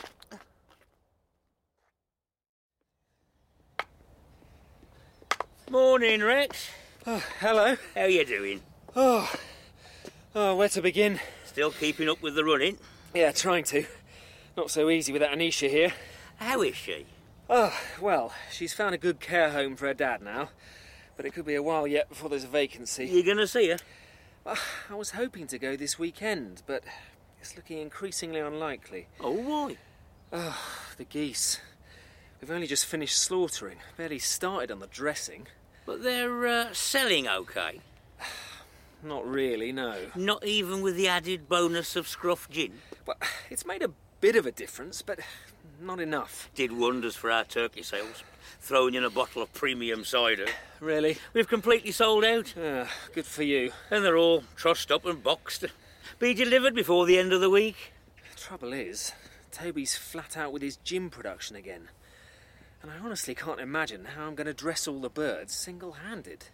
Morning, Rex. Oh, hello. How you doing? Oh, oh, where to begin? Still keeping up with the running? Yeah, trying to. Not so easy without Anisha here. How is she? Oh, well, she's found a good care home for her dad now, but it could be a while yet before there's a vacancy. You going to see her? Well, I was hoping to go this weekend, but it's looking increasingly unlikely. Oh, why? Oh, the geese. We've only just finished slaughtering. Barely started on the dressing. But they're uh, selling okay? Not really, no. Not even with the added bonus of scruff gin? Well, it's made a bit of a difference, but not enough. Did wonders for our turkey sales. Throwing in a bottle of premium cider. Really? We've completely sold out. Uh, good for you. And they're all trussed up and boxed. Be delivered before the end of the week. The trouble is, Toby's flat out with his gin production again. And I honestly can't imagine how I'm going to dress all the birds single-handed.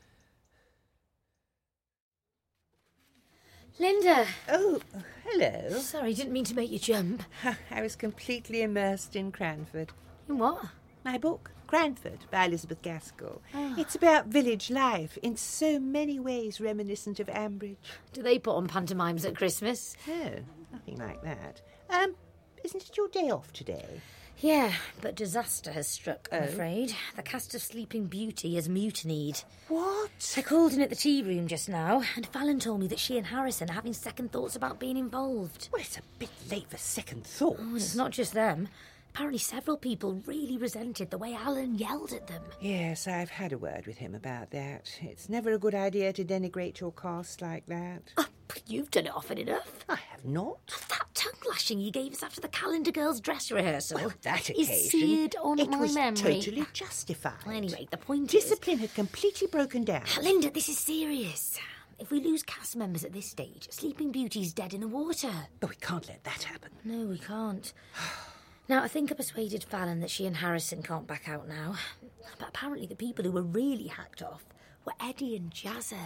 Linda! Oh, hello. Sorry, didn't mean to make you jump. I was completely immersed in Cranford. In what? My book, Cranford, by Elizabeth Gaskell. Oh. It's about village life, in so many ways reminiscent of Ambridge. Do they put on pantomimes at Christmas? No, nothing like that. Um, isn't it your day off today? Yeah, but disaster has struck, I'm Oh. afraid. The cast of Sleeping Beauty has mutinied. What? I called in at the tea room just now, and Fallon told me that she and Harrison are having second thoughts about being involved. Well, it's a bit late for second thoughts. Oh, and it's not just them. Apparently several people really resented the way Alan yelled at them. Yes, I've had a word with him about that. It's never a good idea to denigrate your cast like that. Oh, but you've done it often enough. I have not. That tongue-lashing you gave us after the Calendar Girls' dress rehearsal Well, that is occasion, seared on it my was memory. totally justified. Well, anyway, the point Discipline had completely broken down. is... Linda, this is serious. If we lose cast members at this stage, Sleeping Beauty's dead in the water. But we can't let that happen. No, we can't. Now, I think I persuaded Fallon that she and Harrison can't back out now. But apparently the people who were really hacked off were Eddie and Jazza.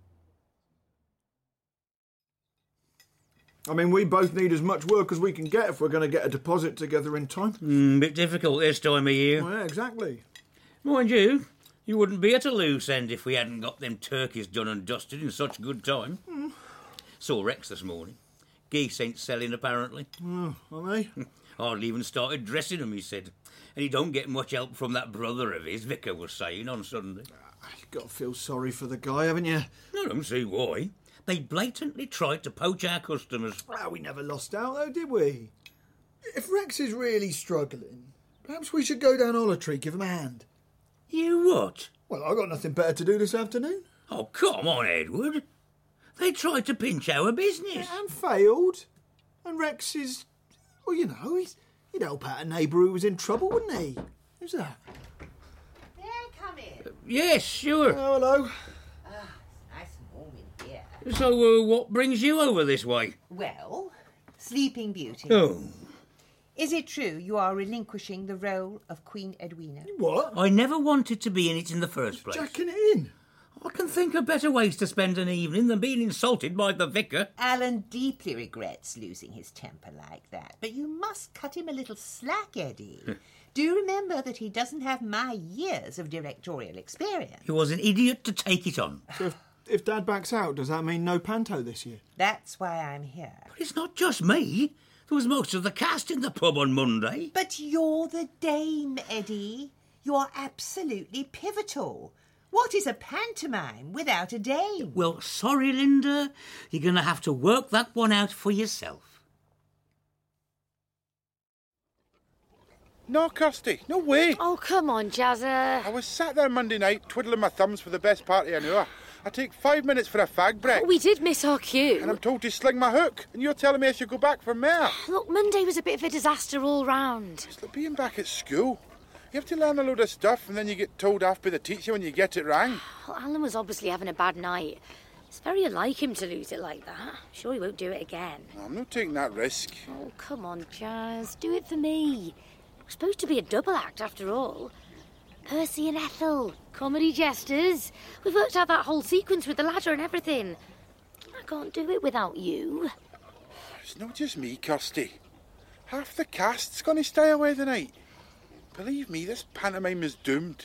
I mean, we both need as much work as we can get if we're going to get a deposit together in time. Mm, bit difficult this time of year. Well, yeah, exactly. Mind you, you wouldn't be at a loose end if we hadn't got them turkeys done and dusted in such good time. Mm. Saw Rex this morning. Geese ain't selling, apparently. Oh, are they? Hardly even started dressing them, he said. And he don't get much help from that brother of his, Vicar was saying on Sunday. You've got to feel sorry for the guy, haven't you? I don't see why. They blatantly tried to poach our customers. Well, we never lost out, though, did we? If Rex is really struggling, perhaps we should go down Olitree, give him a hand. You what? Well, I've got nothing better to do this afternoon. Oh, come on, Edward. They tried to pinch our business. And failed. And Rex is... Well, you know, he's, he'd help out a neighbour who was in trouble, wouldn't he? Who's that? May I come in? Uh, yes, sure. Oh, hello. Ah, it's nice and warm in here. So, uh, what brings you over this way? Well, Sleeping Beauty. Oh. Is it true you are relinquishing the role of Queen Edwina? What? I never wanted to be in it in the first place. Jacking it in. I can think of better ways to spend an evening than being insulted by the vicar. Alan deeply regrets losing his temper like that, but you must cut him a little slack, Eddie. Do remember that he doesn't have my years of directorial experience. He was an idiot to take it on. So if, if Dad backs out, does that mean no panto this year? That's why I'm here. But it's not just me. There was most of the cast in the pub on Monday. But you're the dame, Eddie. You're absolutely pivotal. What is a pantomime without a dame? Well, sorry, Linda. You're going to have to work that one out for yourself. No, Kirsty, no way. Oh, come on, Jazza. I was sat there Monday night twiddling my thumbs for the best part of an hour. I take five minutes for a fag break. Oh, we did miss our cue. And I'm told to sling my hook, and you're telling me I should go back for more. Look, Monday was a bit of a disaster all round. It's like being back at school. You have to learn a load of stuff, and then you get told off by the teacher when you get it wrong. Well, Alan was obviously having a bad night. It's very unlike him to lose it like that. Sure he won't do it again. I'm not taking that risk. Oh, come on, Jazz. Do it for me. We're supposed to be a double act, after all. Percy and Ethel, comedy jesters. We've worked out that whole sequence with the ladder and everything. I can't do it without you. It's not just me, Kirsty. Half the cast's going to stay away tonight. Believe me, this pantomime is doomed.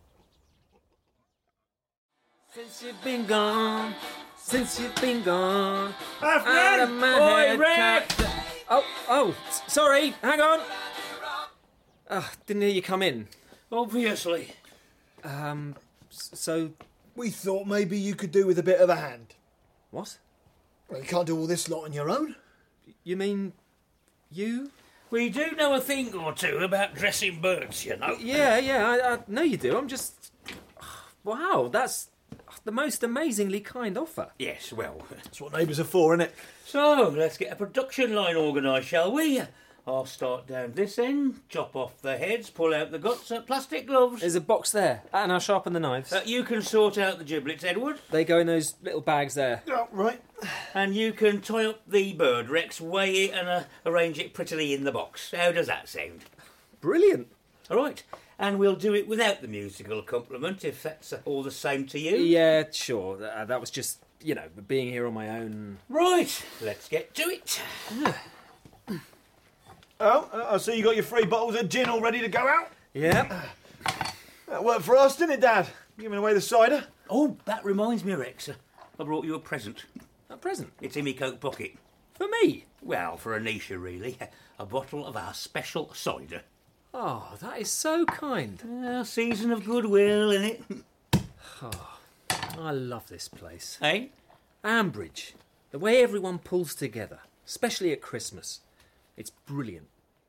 Since you've been gone, since you've been gone. Afnan! out of my Oi, head, Rex! cat- Oh, oh, s- sorry, hang on. Oh, didn't hear you come in. Obviously. Um, s- so... We thought maybe you could do with a bit of a hand. What? Well, you can't do all this lot on your own. You mean... you? We do know a thing or two about dressing birds, you know. Yeah, yeah, I, I know you do. I'm just... Wow, that's the most amazingly kind offer. Yes, well... That's what neighbours are for, innit? So, let's get a production line organised, shall we? I'll start down this end, chop off the heads, pull out the guts, uh, plastic gloves. There's a box there, and I'll sharpen the knives. Uh, you can sort out the giblets, Edward. They go in those little bags there. Oh, right. And you can tie up the bird, Rex, weigh it and uh, arrange it prettily in the box. How does that sound? Brilliant. All right. And we'll do it without the musical accompaniment, if that's uh, all the same to you. Yeah, sure. Uh, that was just, you know, being here on my own. Right. Let's get to it. Oh, uh, I see you got your three bottles of gin all ready to go out. Yeah. That worked for us, didn't it, Dad? Giving away the cider. Oh, that reminds me, Rex. I brought you a present. A present? It's in my coat pocket. For me? Well, for Anisha, really. A bottle of our special cider. Oh, that is so kind. A season of goodwill, innit? Oh, I love this place. Eh? Ambridge. The way everyone pulls together, especially at Christmas. It's brilliant.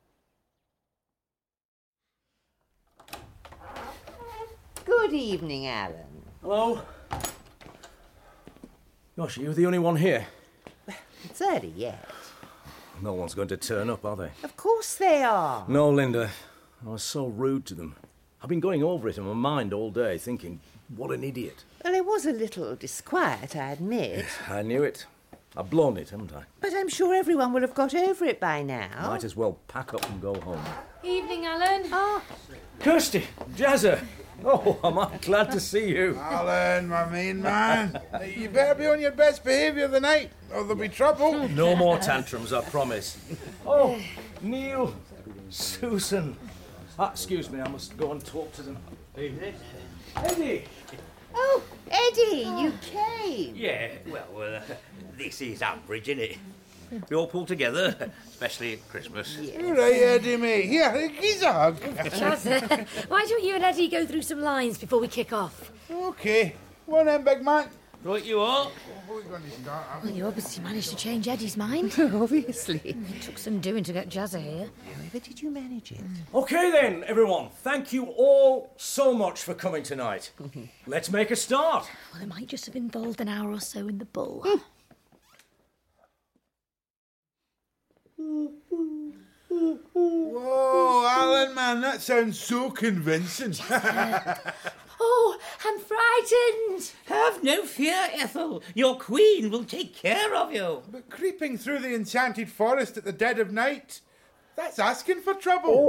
Good evening, Alan. Hello. Gosh, are you the only one here? It's early yet. No one's going to turn up, are they? Of course they are. No, Linda. I was so rude to them. I've been going over it in my mind all day, thinking, what an idiot. Well, it was a little disquiet, I admit. I knew it. I've blown it, haven't I? But I'm sure everyone will have got over it by now. Might as well pack up and go home. Evening, Alan. Oh. Kirsty, Jazza. Oh, am I glad to see you. Alan, my mean man. You better be on your best behaviour tonight, or there'll be trouble. No more tantrums, I promise. Oh, Neil, Susan. Ah, excuse me, I must go and talk to them. Eddie. Oh, Eddie, you came. Yeah, well, uh, this is Ambridge, innit? We all pull together, especially at Christmas. Yeah. All right, Eddie, mate. Here, give a hug. Jazza, why don't you and Eddie go through some lines before we kick off? OK. One then, big man. Right you are. Well, you obviously managed to change Eddie's mind. Obviously. It took some doing to get Jazza here. However did you manage it? OK then, everyone. Thank you all so much for coming tonight. Let's make a start. Well, it might just have involved an hour or so in the bull. Whoa, Alan, man, that sounds so convincing. Oh, I'm frightened. Have no fear, Ethel. Your queen will take care of you. But creeping through the enchanted forest at the dead of night, that's asking for trouble.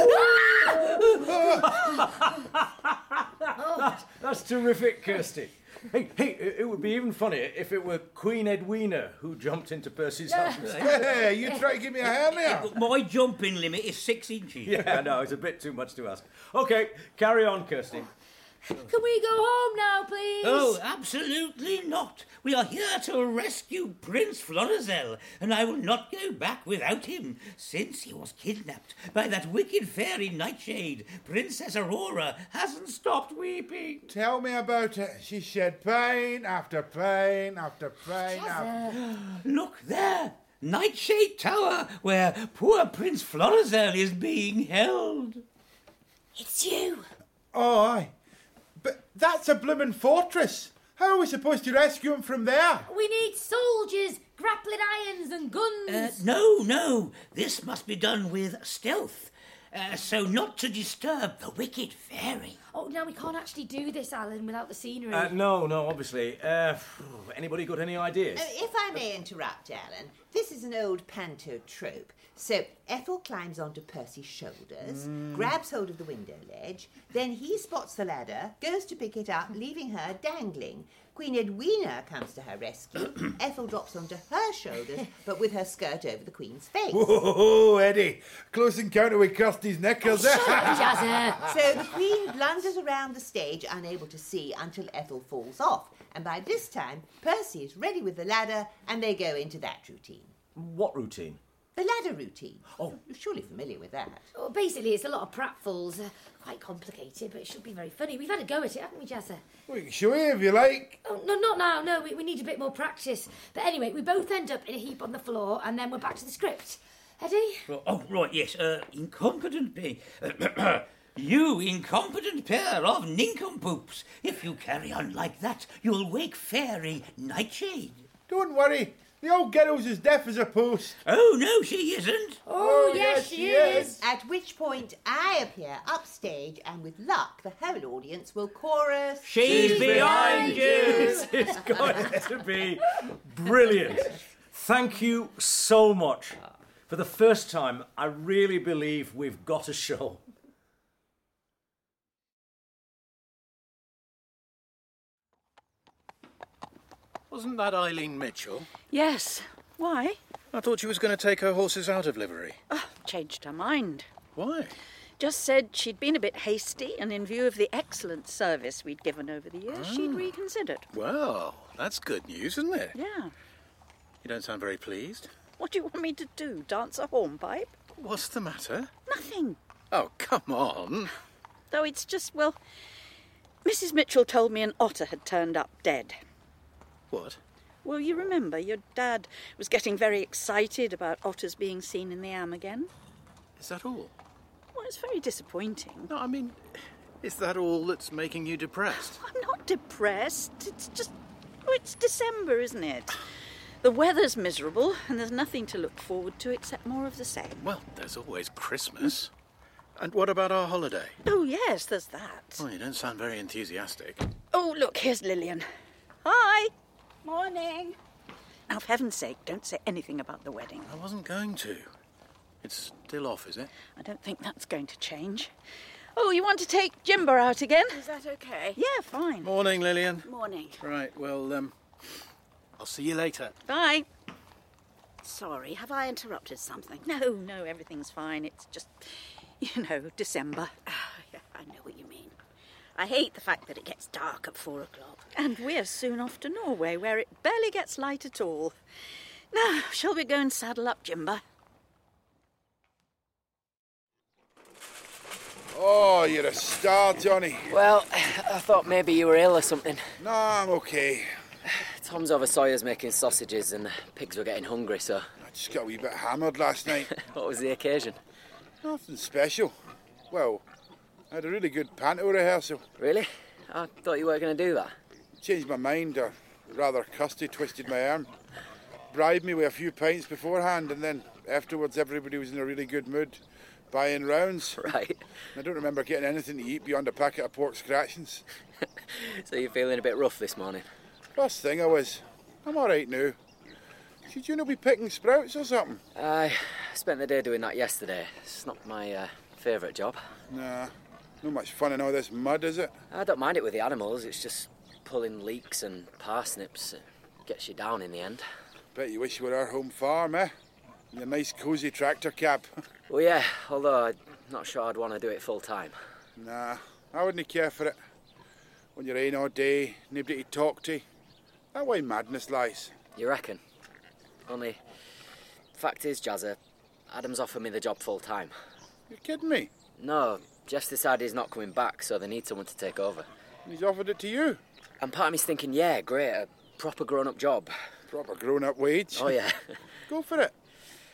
Oh. That's terrific, Kirsty. Hey, hey, it would be even funnier if it were Queen Edwina who jumped into Percy's arms. Yeah, you try to give me a hernia. My jumping limit is six inches. Yeah, no, it's a bit too much to ask. OK, carry on, Kirsty. Can we go home now, please? Oh, absolutely not. We are here to rescue Prince Florizel, and I will not go back without him. Since he was kidnapped by that wicked fairy Nightshade, Princess Aurora hasn't stopped weeping. Tell me about it. She shed pain after pain after pain. After... Look there, Nightshade Tower, where poor Prince Florizel is being held. It's you. Oh, aye. But that's a bloomin' fortress. How are we supposed to rescue him from there? We need soldiers, grappling irons and guns. Uh, no, no. This must be done with stealth, uh, so not to disturb the wicked fairy. Oh, now we can't actually do this, Alan, without the scenery. Uh, no, no, obviously. Uh, anybody got any ideas? Uh, if I may interrupt, Alan, this is an old panto trope. So Ethel climbs onto Percy's shoulders, mm. grabs hold of the window ledge, then he spots the ladder, goes to pick it up, leaving her dangling. Queen Edwina comes to her rescue. Ethel drops onto her shoulders, but with her skirt over the Queen's face. Whoa, Eddie! Close encounter with Kirsty's knickers. Oh, shut up, Jazza. So the Queen blunders around the stage, unable to see until Ethel falls off. And by this time, Percy is ready with the ladder, and they go into that routine. What routine? The ladder routine. Oh. You're surely familiar with that. Well, basically, it's a lot of pratfalls. Uh, quite complicated, but it should be very funny. We've had a go at it, haven't we, Jazza? We can show you if you like. Oh, no, not now. No, we, we need a bit more practice. But anyway, we both end up in a heap on the floor, and then we're back to the script. Eddie? Oh, oh, right, yes. Uh, incompetent pair. You incompetent pair of nincompoops. If you carry on like that, you'll wake Fairy Nightshade. Don't worry. The old girl's as deaf as a post. Oh, no, she isn't. Oh, yes, she is. At which point I appear upstage, and with luck, the whole audience will chorus. She's behind you! It's going to be brilliant. Thank you so much. For the first time, I really believe we've got a show. Wasn't that Eileen Mitchell? Yes. Why? I thought she was going to take her horses out of livery. Oh, changed her mind. Why? Just said she'd been a bit hasty, and in view of the excellent service we'd given over the years, Oh. she'd reconsidered. Well, that's good news, isn't it? Yeah. You don't sound very pleased. What do you want me to do? Dance a hornpipe? What's the matter? Nothing. Oh, come on. Though it's just, well, Missus Mitchell told me an otter had turned up dead. What? Well, you remember your dad was getting very excited about otters being seen in the Am again? Is that all? Well, it's very disappointing. No, I mean, is that all that's making you depressed? I'm not depressed. It's just, oh, it's December, isn't it? The weather's miserable, and there's nothing to look forward to except more of the same. Well, there's always Christmas. And what about our holiday? Oh, yes, there's that. Well, you don't sound very enthusiastic. Oh, look, here's Lillian. Hi. Morning. Now, for heaven's sake, don't say anything about the wedding. I wasn't going to. It's still off, is it? I don't think that's going to change. Oh, you want to take Jimber out again? Is that okay? Yeah, fine. Morning, Lillian. Morning. Right, well, um, I'll see you later. Bye. Sorry, have I interrupted something? No, no, everything's fine. It's just, you know, December. Yeah, I know what you mean. I hate the fact that it gets dark at four o'clock. And we're soon off to Norway, where it barely gets light at all. Now, shall we go and saddle up Jimber? Oh, you're a star, Johnny. Well, I thought maybe you were ill or something. No, I'm okay. Tom's over Sawyer's making sausages and the pigs were getting hungry, so... I just got a wee bit hammered last night. What was the occasion? Nothing special. Well, I had a really good panto rehearsal. Really? I thought you weren't going to do that. Changed my mind, or rather, Custy twisted my arm. Bribed me with a few pints beforehand, and then afterwards everybody was in a really good mood, buying rounds. Right. I don't remember getting anything to eat beyond a packet of pork scratchings. So you're feeling a bit rough this morning? First thing I was. I'm all right now. Should you not be picking sprouts or something? I spent the day doing that yesterday. It's not my uh, favourite job. Nah, not much fun in all this mud, is it? I don't mind it with the animals. It's just pulling leeks and parsnips. It gets you down in the end. Bet you wish you were our home farm, eh? In your nice cosy tractor cab. Well, yeah, although I'm not sure I'd want to do it full time. Nah, I wouldn't care for it. When you're in all day, nobody to talk to. That's why madness lies. You reckon? Only, fact is, Jazza, Adam's offered me the job full time. You're kidding me? No, Jeff's decided he's not coming back, so they need someone to take over. He's offered it to you? And part of me's thinking, yeah, great, a proper grown-up job. Proper grown-up wage? Oh, yeah. Go for it.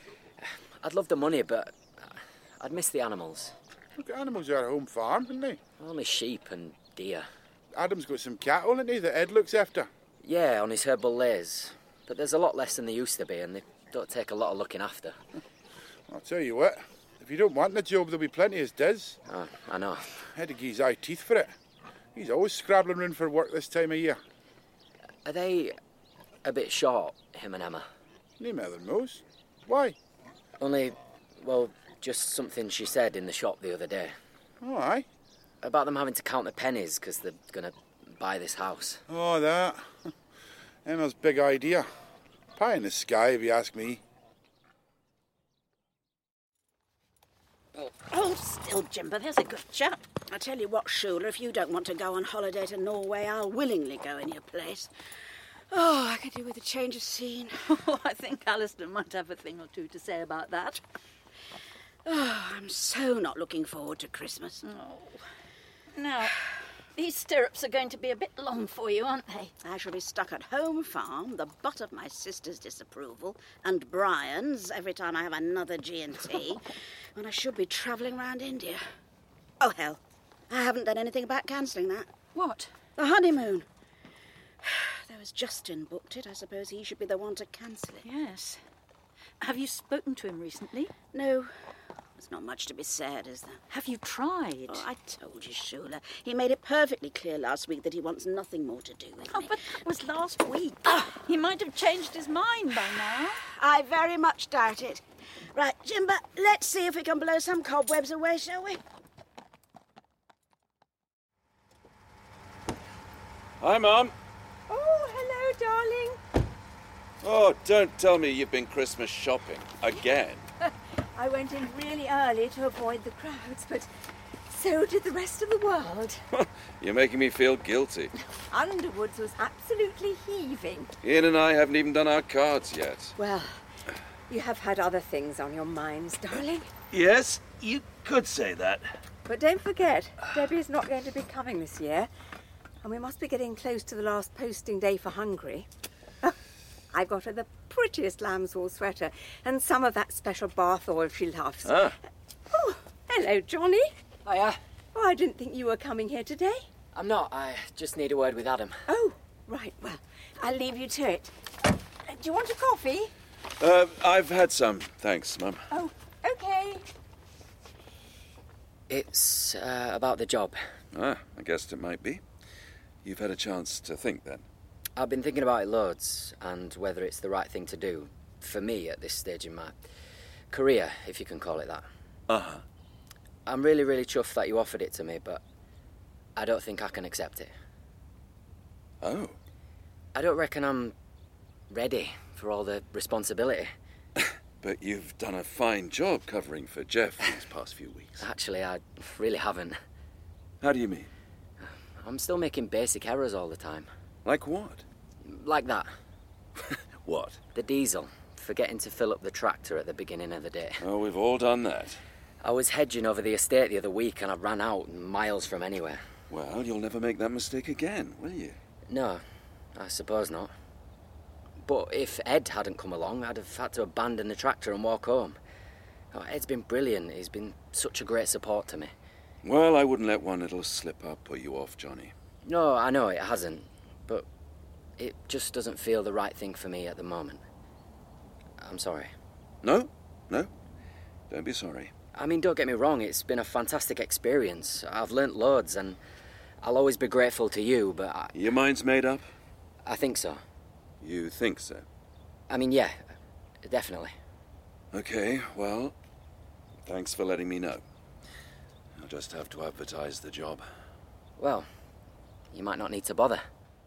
I'd love the money, but I'd miss the animals. Look, animals are a home farm, haven't they? Only sheep and deer. Adam's got some cattle, hasn't he, that Ed looks after? Yeah, on his herbal lays. But there's a lot less than there used to be, and they don't take a lot of looking after. I'll tell you what, if you don't want the job, there'll be plenty as does. Oh, I know. Had to give his eye teeth for it. He's always scrabbling round for work this time of year. Are they a bit short, him and Emma? No more than most. Why? Only, well, just something she said in the shop the other day. Oh, aye? About them having to count the pennies because they're going to buy this house. Oh, that. Emma's big idea. Pie in the sky, if you ask me. Oh, Hold still, Jimber, there's a good chap. I tell you what, Shula, if you don't want to go on holiday to Norway, I'll willingly go in your place. Oh, I could do with a change of scene. Oh, I think Alistair might have a thing or two to say about that. Oh, I'm so not looking forward to Christmas. Oh. Now, These stirrups are going to be a bit long for you, aren't they? I shall be stuck at home farm, the butt of my sister's disapproval, and Brian's every time I have another G and T, when I should be travelling round India. Oh, hell. I haven't done anything about cancelling that. What? The honeymoon. There was Justin booked it. I suppose he should be the one to cancel it. Yes. Have you spoken to him recently? No. There's not much to be said, is there? Have you tried? Oh, I told you, Shula. He made it perfectly clear last week that he wants nothing more to do with oh, me. But that was last week. He might have changed his mind by now. I very much doubt it. Right, Jimber, let's see if we can blow some cobwebs away, shall we? Hi, Mum. Oh, hello, darling. Oh, don't tell me you've been Christmas shopping again. I went in really early to avoid the crowds, but so did the rest of the world. You're making me feel guilty. Underwoods was absolutely heaving. Ian and I haven't even done our cards yet. Well, you have had other things on your minds, darling. Yes, you could say that. But don't forget, Debbie's not going to be coming this year, and we must be getting close to the last posting day for Hungary. Oh, I've got her the prettiest lambswool sweater and some of that special bath oil she loves. Ah. Oh, hello, Johnny. Hiya. Oh, I didn't think you were coming here today. I'm not. I just need a word with Adam. Oh, right. Well, I'll leave you to it. Uh, do you want a coffee? Uh, I've had some, thanks, Mum. Oh, okay. It's uh, about the job. Ah, I guessed it might be. You've had a chance to think, then? I've been thinking about it loads, and whether it's the right thing to do, for me at this stage in my career, if you can call it that. Uh-huh. I'm really, really chuffed that you offered it to me, but I don't think I can accept it. Oh? I don't reckon I'm ready for all the responsibility. But you've done a fine job covering for Jeff these past few weeks. Actually, I really haven't. How do you mean? I'm still making basic errors all the time. Like what? Like that. What? The diesel. Forgetting to fill up the tractor at the beginning of the day. Oh, we've all done that. I was hedging over the estate the other week and I ran out miles from anywhere. Well, you'll never make that mistake again, will you? No, I suppose not. But if Ed hadn't come along, I'd have had to abandon the tractor and walk home. Oh, Ed's been brilliant. He's been such a great support to me. Well, I wouldn't let one little slip-up put you off, Johnny. No, I know it hasn't. But it just doesn't feel the right thing for me at the moment. I'm sorry. No, no. Don't be sorry. I mean, don't get me wrong, it's been a fantastic experience. I've learnt loads and I'll always be grateful to you, but I... Your mind's made up? I think so. You think so? I mean, yeah, definitely. Okay, well, thanks for letting me know. I'll just have to advertise the job. Well, you might not need to bother.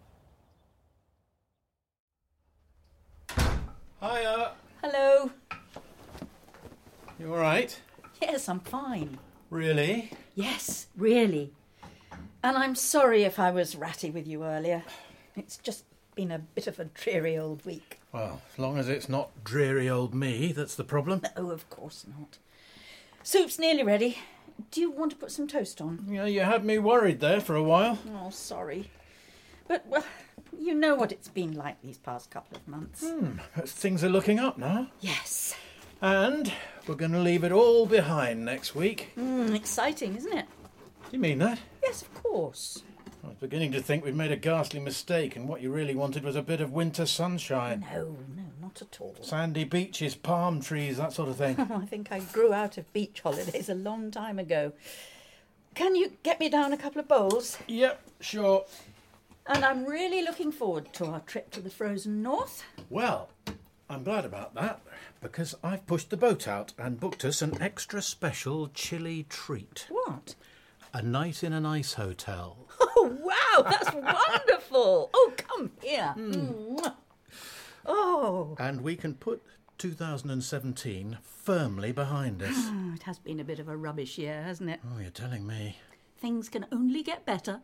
Hiya. Hello. You all right? Yes, I'm fine. Really? Yes, really. And I'm sorry if I was ratty with you earlier. It's just been a bit of a dreary old week. Well, as long as it's not dreary old me, that's the problem. Oh, of course not. Soup's nearly ready. Do you want to put some toast on? Yeah, you had me worried there for a while. Oh, sorry. But, well, you know what it's been like these past couple of months. Hmm, but things are looking up now. Yes. And we're going to leave it all behind next week. Mm, exciting, isn't it? Do you mean that? Yes, of course. I was beginning to think we'd made a ghastly mistake and what you really wanted was a bit of winter sunshine. No, no, not at all. Sandy beaches, palm trees, that sort of thing. I think I grew out of beach holidays a long time ago. Can you get me down a couple of bowls? Yep, sure. And I'm really looking forward to our trip to the frozen north. Well, I'm glad about that, because I've pushed the boat out and booked us an extra special chilly treat. What? A night in an ice hotel. Oh, wow, that's wonderful. Oh, come here. Mm. Oh. And we can put two thousand seventeen firmly behind us. Oh, it has been a bit of a rubbish year, hasn't it? Oh, you're telling me. Things can only get better.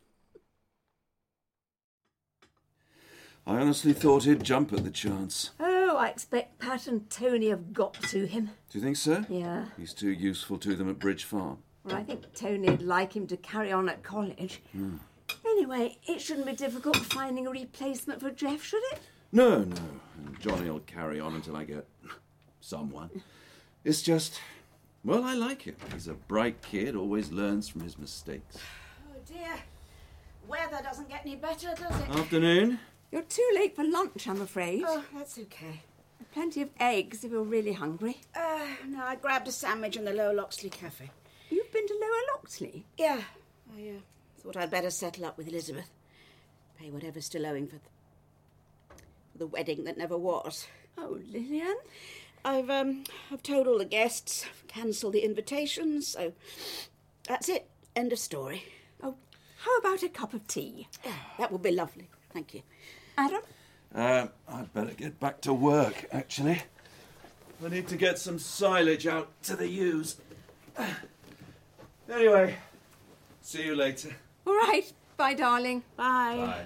I honestly thought he'd jump at the chance. Oh, I expect Pat and Tony have got to him. Do you think so? Yeah. He's too useful to them at Bridge Farm. Well, I think Tony'd like him to carry on at college. Hmm. Anyway, it shouldn't be difficult finding a replacement for Jeff, should it? No, no. Johnny'll carry on until I get someone. It's just, well, I like him. He's a bright kid, always learns from his mistakes. Oh dear. Weather doesn't get any better, does it? Afternoon. You're too late for lunch, I'm afraid. Oh, that's okay. Plenty of eggs if you're really hungry. Uh, no, I grabbed a sandwich in the Lower Loxley Cafe. You've been to Lower Loxley? Yeah. I uh, thought I'd better settle up with Elizabeth. Pay whatever's still owing for, th- for the wedding that never was. Oh, Lillian? I've, um, I've told all the guests, cancelled the invitations, so that's it. End of story. Oh, how about a cup of tea? Yeah, that would be lovely. Thank you. Adam? Uh, I'd better get back to work, actually. I need to get some silage out to the ewes. Anyway, see you later. All right. Bye, darling. Bye.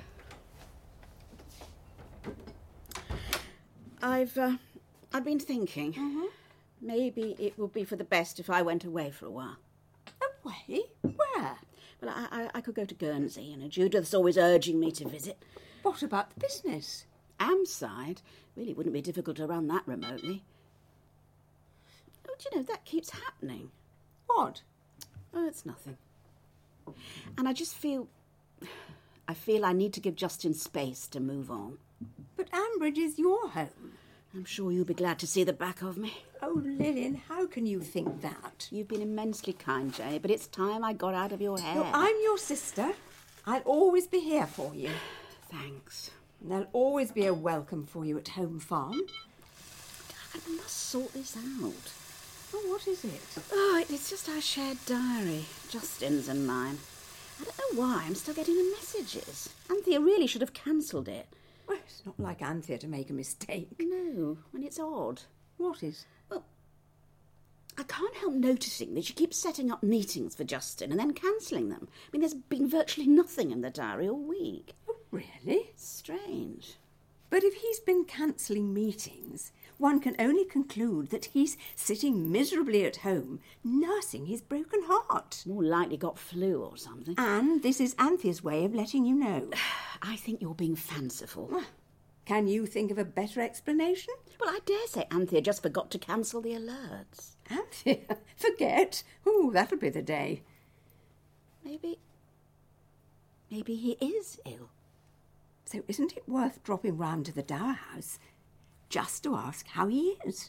Bye. I've, uh, I've been thinking. Mm-hmm. Maybe it would be for the best if I went away for a while. Away? Where? Well, I, I, I could go to Guernsey. You know, Judith's always urging me to visit. What about the business? Amside? Really wouldn't be difficult to run that remotely. Oh, do you know, that keeps happening. What? Oh, it's nothing. And I just feel... I feel I need to give Justin space to move on. But Ambridge is your home. I'm sure you'll be glad to see the back of me. Oh, Lillian, how can you think that? You've been immensely kind, Jay, but it's time I got out of your hair. No, I'm your sister. I'll always be here for you. Thanks. And there'll always be a welcome for you at Home Farm. I must sort this out. Oh, what is it? Oh, it's just our shared diary, Justin's and mine. I don't know why I'm still getting the messages. Anthea really should have cancelled it. Well, it's not like Anthea to make a mistake. No, and it's odd. What is? Well, I can't help noticing that she keeps setting up meetings for Justin and then cancelling them. I mean, there's been virtually nothing in the diary all week. Oh, really? Strange. But if he's been cancelling meetings, one can only conclude that he's sitting miserably at home, nursing his broken heart. More likely got flu or something. And this is Anthea's way of letting you know. I think you're being fanciful. Can you think of a better explanation? Well, I dare say Anthea just forgot to cancel the alerts. Anthea? Forget? Oh, that'll be the day. Maybe... Maybe he is ill. So isn't it worth dropping round to the Dower House just to ask how he is?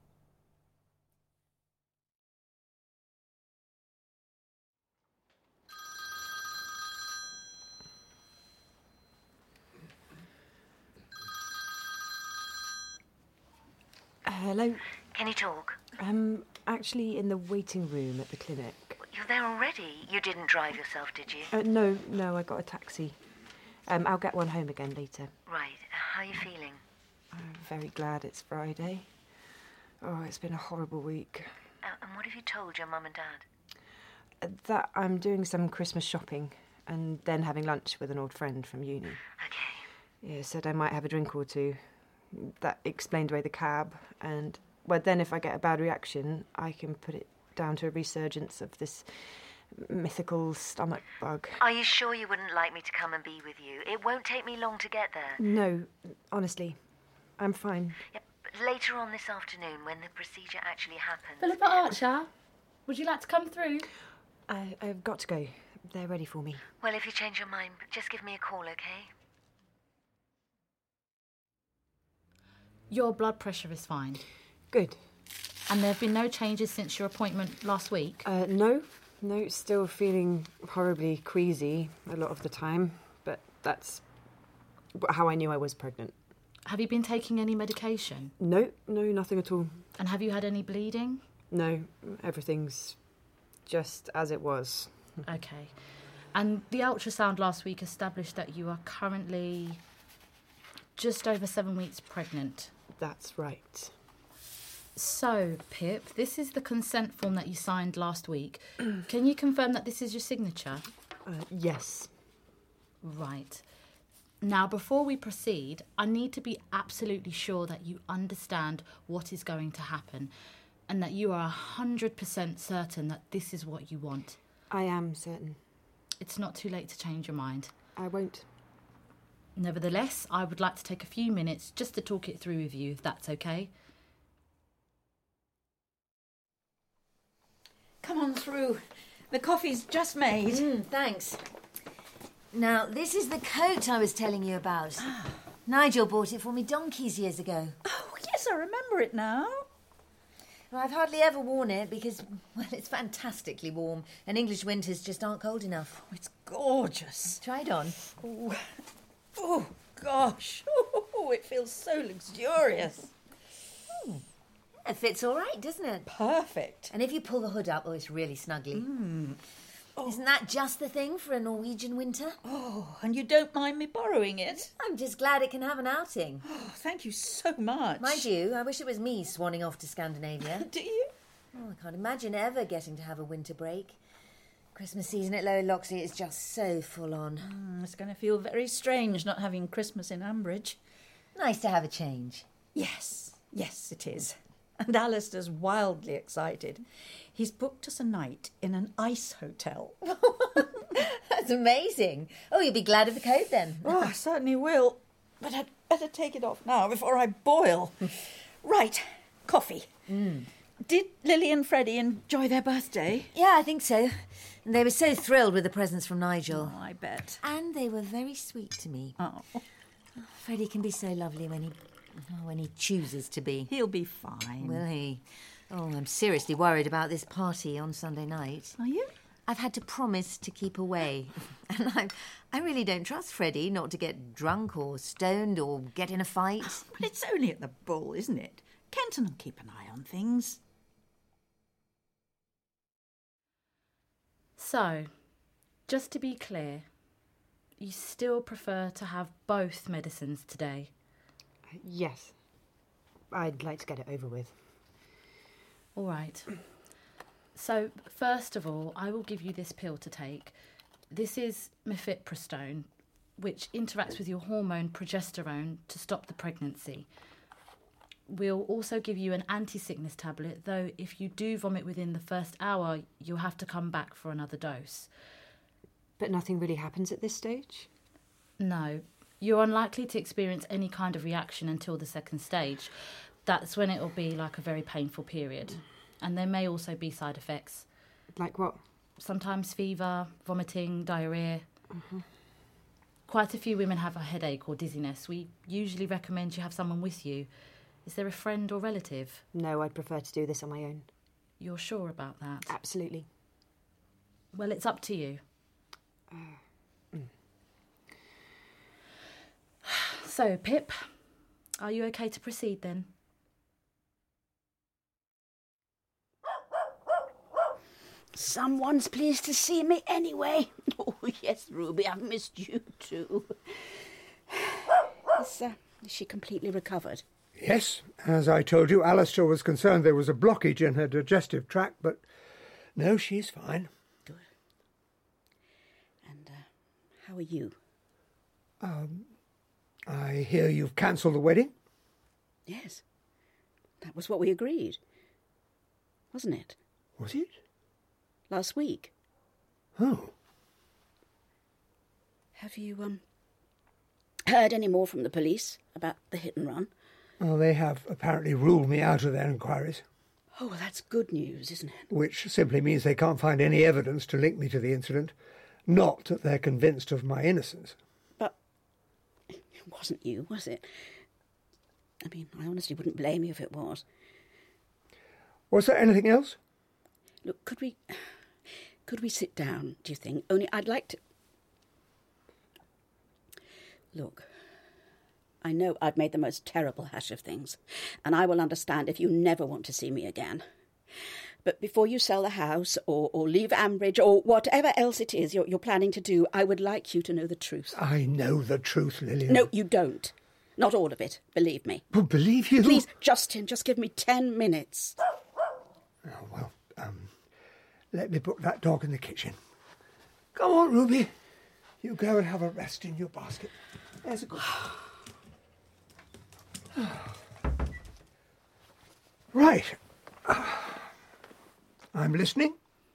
Hello. Can you talk? I'm actually in the waiting room at the clinic. You're there already? You didn't drive yourself, did you? Uh, no, no, I got a taxi. Um, I'll get one home again later. Right. How are you feeling? I'm very glad it's Friday. Oh, it's been a horrible week. Uh, and what have you told your mum and dad? Uh, that I'm doing some Christmas shopping and then having lunch with an old friend from uni. Okay. Yeah, said I might have a drink or two. That explained away the cab. And, well, then if I get a bad reaction, I can put it down to a resurgence of this mythical stomach bug. Are you sure you wouldn't like me to come and be with you? It won't take me long to get there. No, honestly, I'm fine. Yeah, but later on this afternoon, when the procedure actually happens... Philippa Archer, would you like to come through? I, I've got to go. They're ready for me. Well, if you change your mind, just give me a call, OK? Your blood pressure is fine. Good. And there have been no changes since your appointment last week? Uh, no. No, still feeling horribly queasy a lot of the time, but that's how I knew I was pregnant. Have you been taking any medication? No, no, nothing at all. And have you had any bleeding? No, everything's just as it was. Okay. And the ultrasound last week established that you are currently just over seven weeks pregnant. That's right. So, Pip, this is the consent form that you signed last week. Can you confirm that this is your signature? Uh, yes. Right. Now, before we proceed, I need to be absolutely sure that you understand what is going to happen. and that you are one hundred percent certain that this is what you want. I am certain. It's not too late to change your mind. I won't. Nevertheless, I would like to take a few minutes just to talk it through with you, if that's okay. Come on through. The coffee's just made. Mm, thanks. Now, this is the coat I was telling you about. Nigel bought it for me donkeys years ago. Oh, yes, I remember it now. Well, I've hardly ever worn it because, well, it's fantastically warm and English winters just aren't cold enough. Oh, it's gorgeous. Try it on. Oh, oh gosh. Oh, it feels so luxurious. Mm. It fits all right, doesn't it? Perfect. And if you pull the hood up, oh, it's really snuggly. Mm. Oh. Isn't that just the thing for a Norwegian winter? Oh, and you don't mind me borrowing it? I'm just glad it can have an outing. Oh, thank you so much. Mind you, I wish it was me swanning off to Scandinavia. Do you? Oh, I can't imagine ever getting to have a winter break. Christmas season at Lower Loxley is just so full on. Mm, it's going to feel very strange not having Christmas in Ambridge. Nice to have a change. Yes, yes it is. And Alistair's wildly excited. He's booked us a night in an ice hotel. That's amazing. Oh, you'll be glad of the coat then. Oh, I certainly will. But I'd better take it off now before I boil. Right, coffee. Mm. Did Lily and Freddie enjoy their birthday? Yeah, I think so. They were so thrilled with the presents from Nigel. Oh, I bet. And they were very sweet to me. Oh. Freddie can be so lovely when he... when he chooses to be. He'll be fine. Will he? Oh, I'm seriously worried about this party on Sunday night. Are you? I've had to promise to keep away. And I I really don't trust Freddie not to get drunk or stoned or get in a fight. But it's only at the Bull, isn't it? Kenton will keep an eye on things. So, just to be clear, you still prefer to have both medicines today? Yes. I'd like to get it over with. All right. So, first of all, I will give you this pill to take. This is mifepristone, which interacts with your hormone progesterone to stop the pregnancy. We'll also give you an anti-sickness tablet, though if you do vomit within the first hour, you'll have to come back for another dose. But nothing really happens at this stage? No. You're unlikely to experience any kind of reaction until the second stage. That's when it'll be like a very painful period. And there may also be side effects. Like what? Sometimes fever, vomiting, diarrhoea. Mm-hmm. Quite a few women have a headache or dizziness. We usually recommend you have someone with you. Is there a friend or relative? No, I'd prefer to do this on my own. You're sure about that? Absolutely. Well, it's up to you. Uh, mm. So, Pip, are you okay to proceed then? Someone's pleased to see me anyway. Oh, yes, Ruby, I've missed you too. Is, uh, is she completely recovered? Yes, as I told you, Alistair was concerned there was a blockage in her digestive tract, but no, she's fine. Good. And uh, how are you? Um, I hear you've cancelled the wedding? Yes. That was what we agreed. Wasn't it? Was it? Last week. Oh. Have you, um, heard any more from the police about the hit and run? Well, they have apparently ruled me out of their inquiries. Oh, well, that's good news, isn't it? Which simply means they can't find any evidence to link me to the incident. Not that they're convinced of my innocence. But it wasn't you, was it? I mean, I honestly wouldn't blame you if it was. Was there anything else? Look, could we... Could we sit down, do you think? Only I'd like to... Look, I know I've made the most terrible hash of things, and I will understand if you never want to see me again. But before you sell the house, or, or leave Ambridge, or whatever else it is you're, you're planning to do, I would like you to know the truth. I know the truth, Lillian. No, you don't. Not all of it, believe me. Well, believe you? Please, Justin, just give me ten minutes. Oh, well, um... let me put that dog in the kitchen. Come on, Ruby. You go and have a rest in your basket. There's a good one. Right. I'm listening.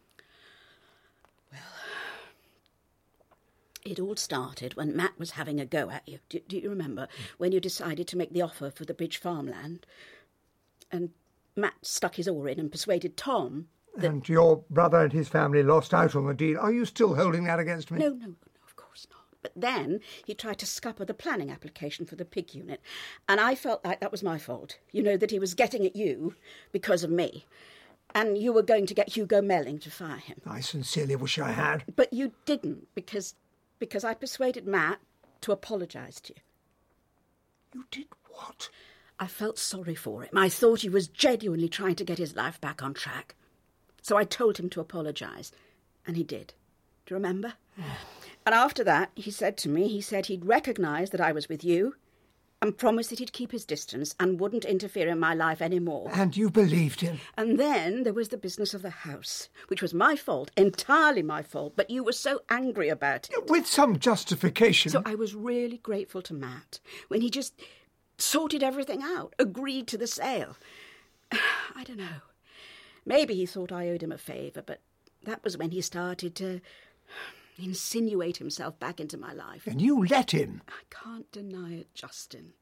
It all started when Matt was having a go at you. Do, do you remember? When you decided to make the offer for the Bridge farmland. And Matt stuck his oar in and persuaded Tom that... And your brother and his family lost out on the deal. Are you still holding that against me? No, no, no, of course not. But then he tried to scupper the planning application for the pig unit. And I felt like that was my fault. You know, that he was getting at you because of me. And you were going to get Hugo Melling to fire him. I sincerely wish I had. But you didn't, because... because I persuaded Matt to apologise to you. You did what? I felt sorry for him. I thought he was genuinely trying to get his life back on track. So I told him to apologise, and he did. Do you remember? And after that, he said to me, he said he'd recognise that I was with you and promised that he'd keep his distance and wouldn't interfere in my life any more. And you believed him? And then there was the business of the house, which was my fault, entirely my fault, but you were so angry about it. With some justification. So I was really grateful to Matt when he just sorted everything out, agreed to the sale. I don't know. Maybe he thought I owed him a favour, but that was when he started to insinuate himself back into my life. And you let him? I can't deny it, Justin.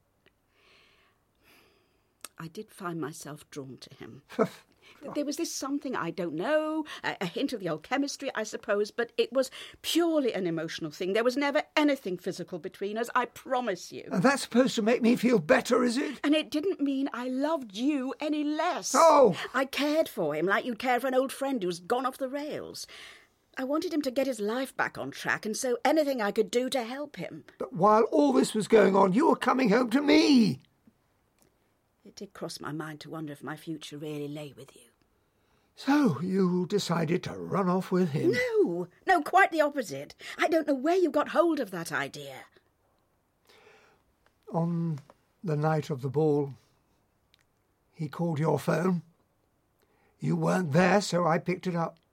I did find myself drawn to him. There was this something, I don't know, a, a hint of the old chemistry, I suppose, but it was purely an emotional thing. There was never anything physical between us, I promise you. And that's supposed to make me feel better, is it? And it didn't mean I loved you any less. Oh! I cared for him like you'd care for an old friend who's gone off the rails. I wanted him to get his life back on track, and so anything I could do to help him. But while all this was going on, you were coming home to me. It did cross my mind to wonder if my future really lay with you. So you decided to run off with him? No, no, quite the opposite. I don't know where you got hold of that idea. On the night of the ball, he called your phone. You weren't there, so I picked it up.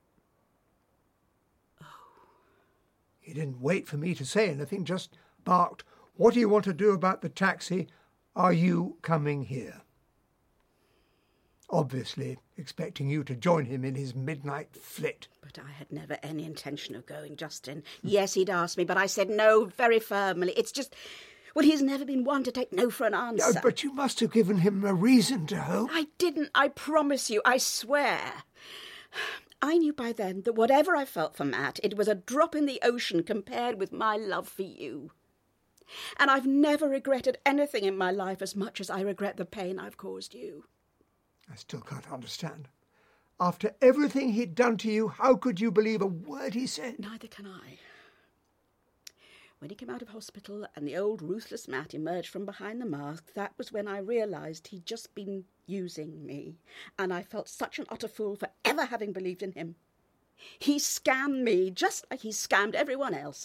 He didn't wait for me to say anything, just barked, "What do you want to do about the taxi? Are you coming here?" Obviously expecting you to join him in his midnight flit. But I had never any intention of going, Justin. Yes, he'd asked me, but I said no very firmly. It's just... well, he's never been one to take no for an answer. No, but you must have given him a reason to hope. I didn't, I promise you, I swear. I knew by then that whatever I felt for Matt, it was a drop in the ocean compared with my love for you. And I've never regretted anything in my life as much as I regret the pain I've caused you. I still can't understand. After everything he'd done to you, how could you believe a word he said? Neither can I. When he came out of hospital and the old ruthless Matt emerged from behind the mask, that was when I realised he'd just been using me, and I felt such an utter fool for ever having believed in him. He scammed me just like he scammed everyone else.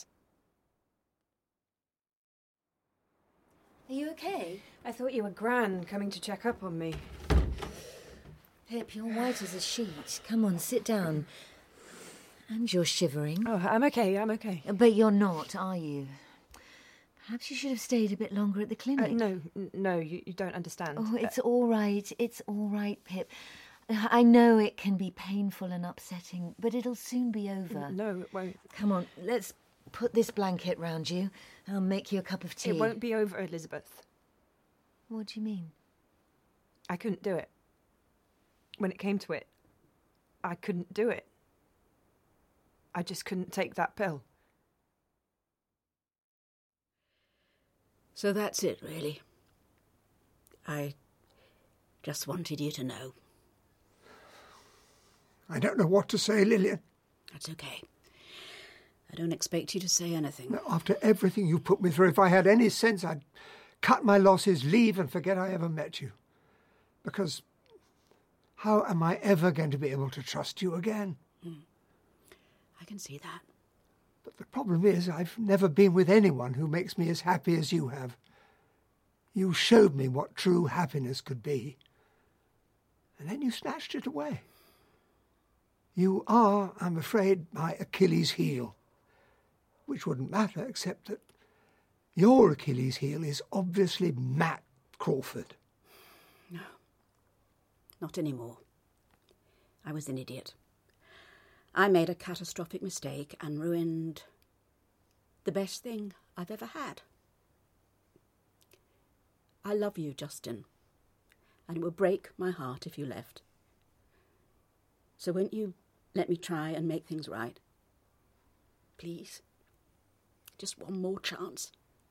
Are you okay? I thought you were Gran coming to check up on me. Pip, you're white as a sheet. Come on, sit down. And you're shivering. Oh, I'm okay, I'm okay. But you're not, are you? Perhaps you should have stayed a bit longer at the clinic. Uh, no, n- no, you, you don't understand. Oh, it's uh, all right. It's all right, Pip. I know it can be painful and upsetting, but it'll soon be over. No, it won't. Come on, let's put this blanket round you. I'll make you a cup of tea. It won't be over, Elizabeth. What do you mean? I couldn't do it. When it came to it, I couldn't do it. I just couldn't take that pill. So that's it, really. I just wanted you to know. I don't know what to say, Lillian. That's okay. I don't expect you to say anything. After everything you put me through, if I had any sense, I'd cut my losses, leave and forget I ever met you. Because how am I ever going to be able to trust you again? Mm. I can see that. But the problem is I've never been with anyone who makes me as happy as you have. You showed me what true happiness could be. And then you snatched it away. You are, I'm afraid, my Achilles heel. Which wouldn't matter, except that your Achilles heel is obviously Matt Crawford. No. Not anymore. I was an idiot. I made a catastrophic mistake and ruined the best thing I've ever had. I love you, Justin, and it would break my heart if you left. So won't you let me try and make things right? Please? Just one more chance.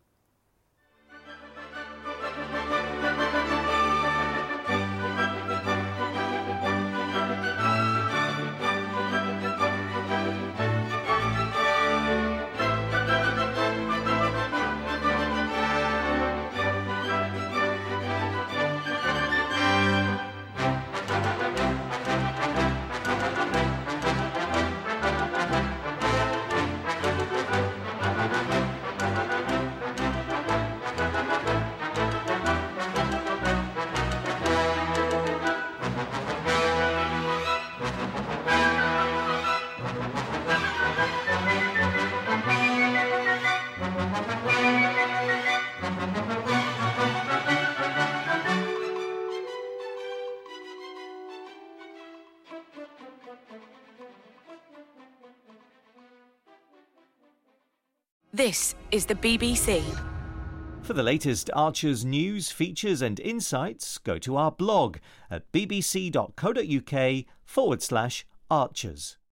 This is the B B C. For the latest Archers news, features and insights, go to our blog at bbc.co.uk forward slash Archers.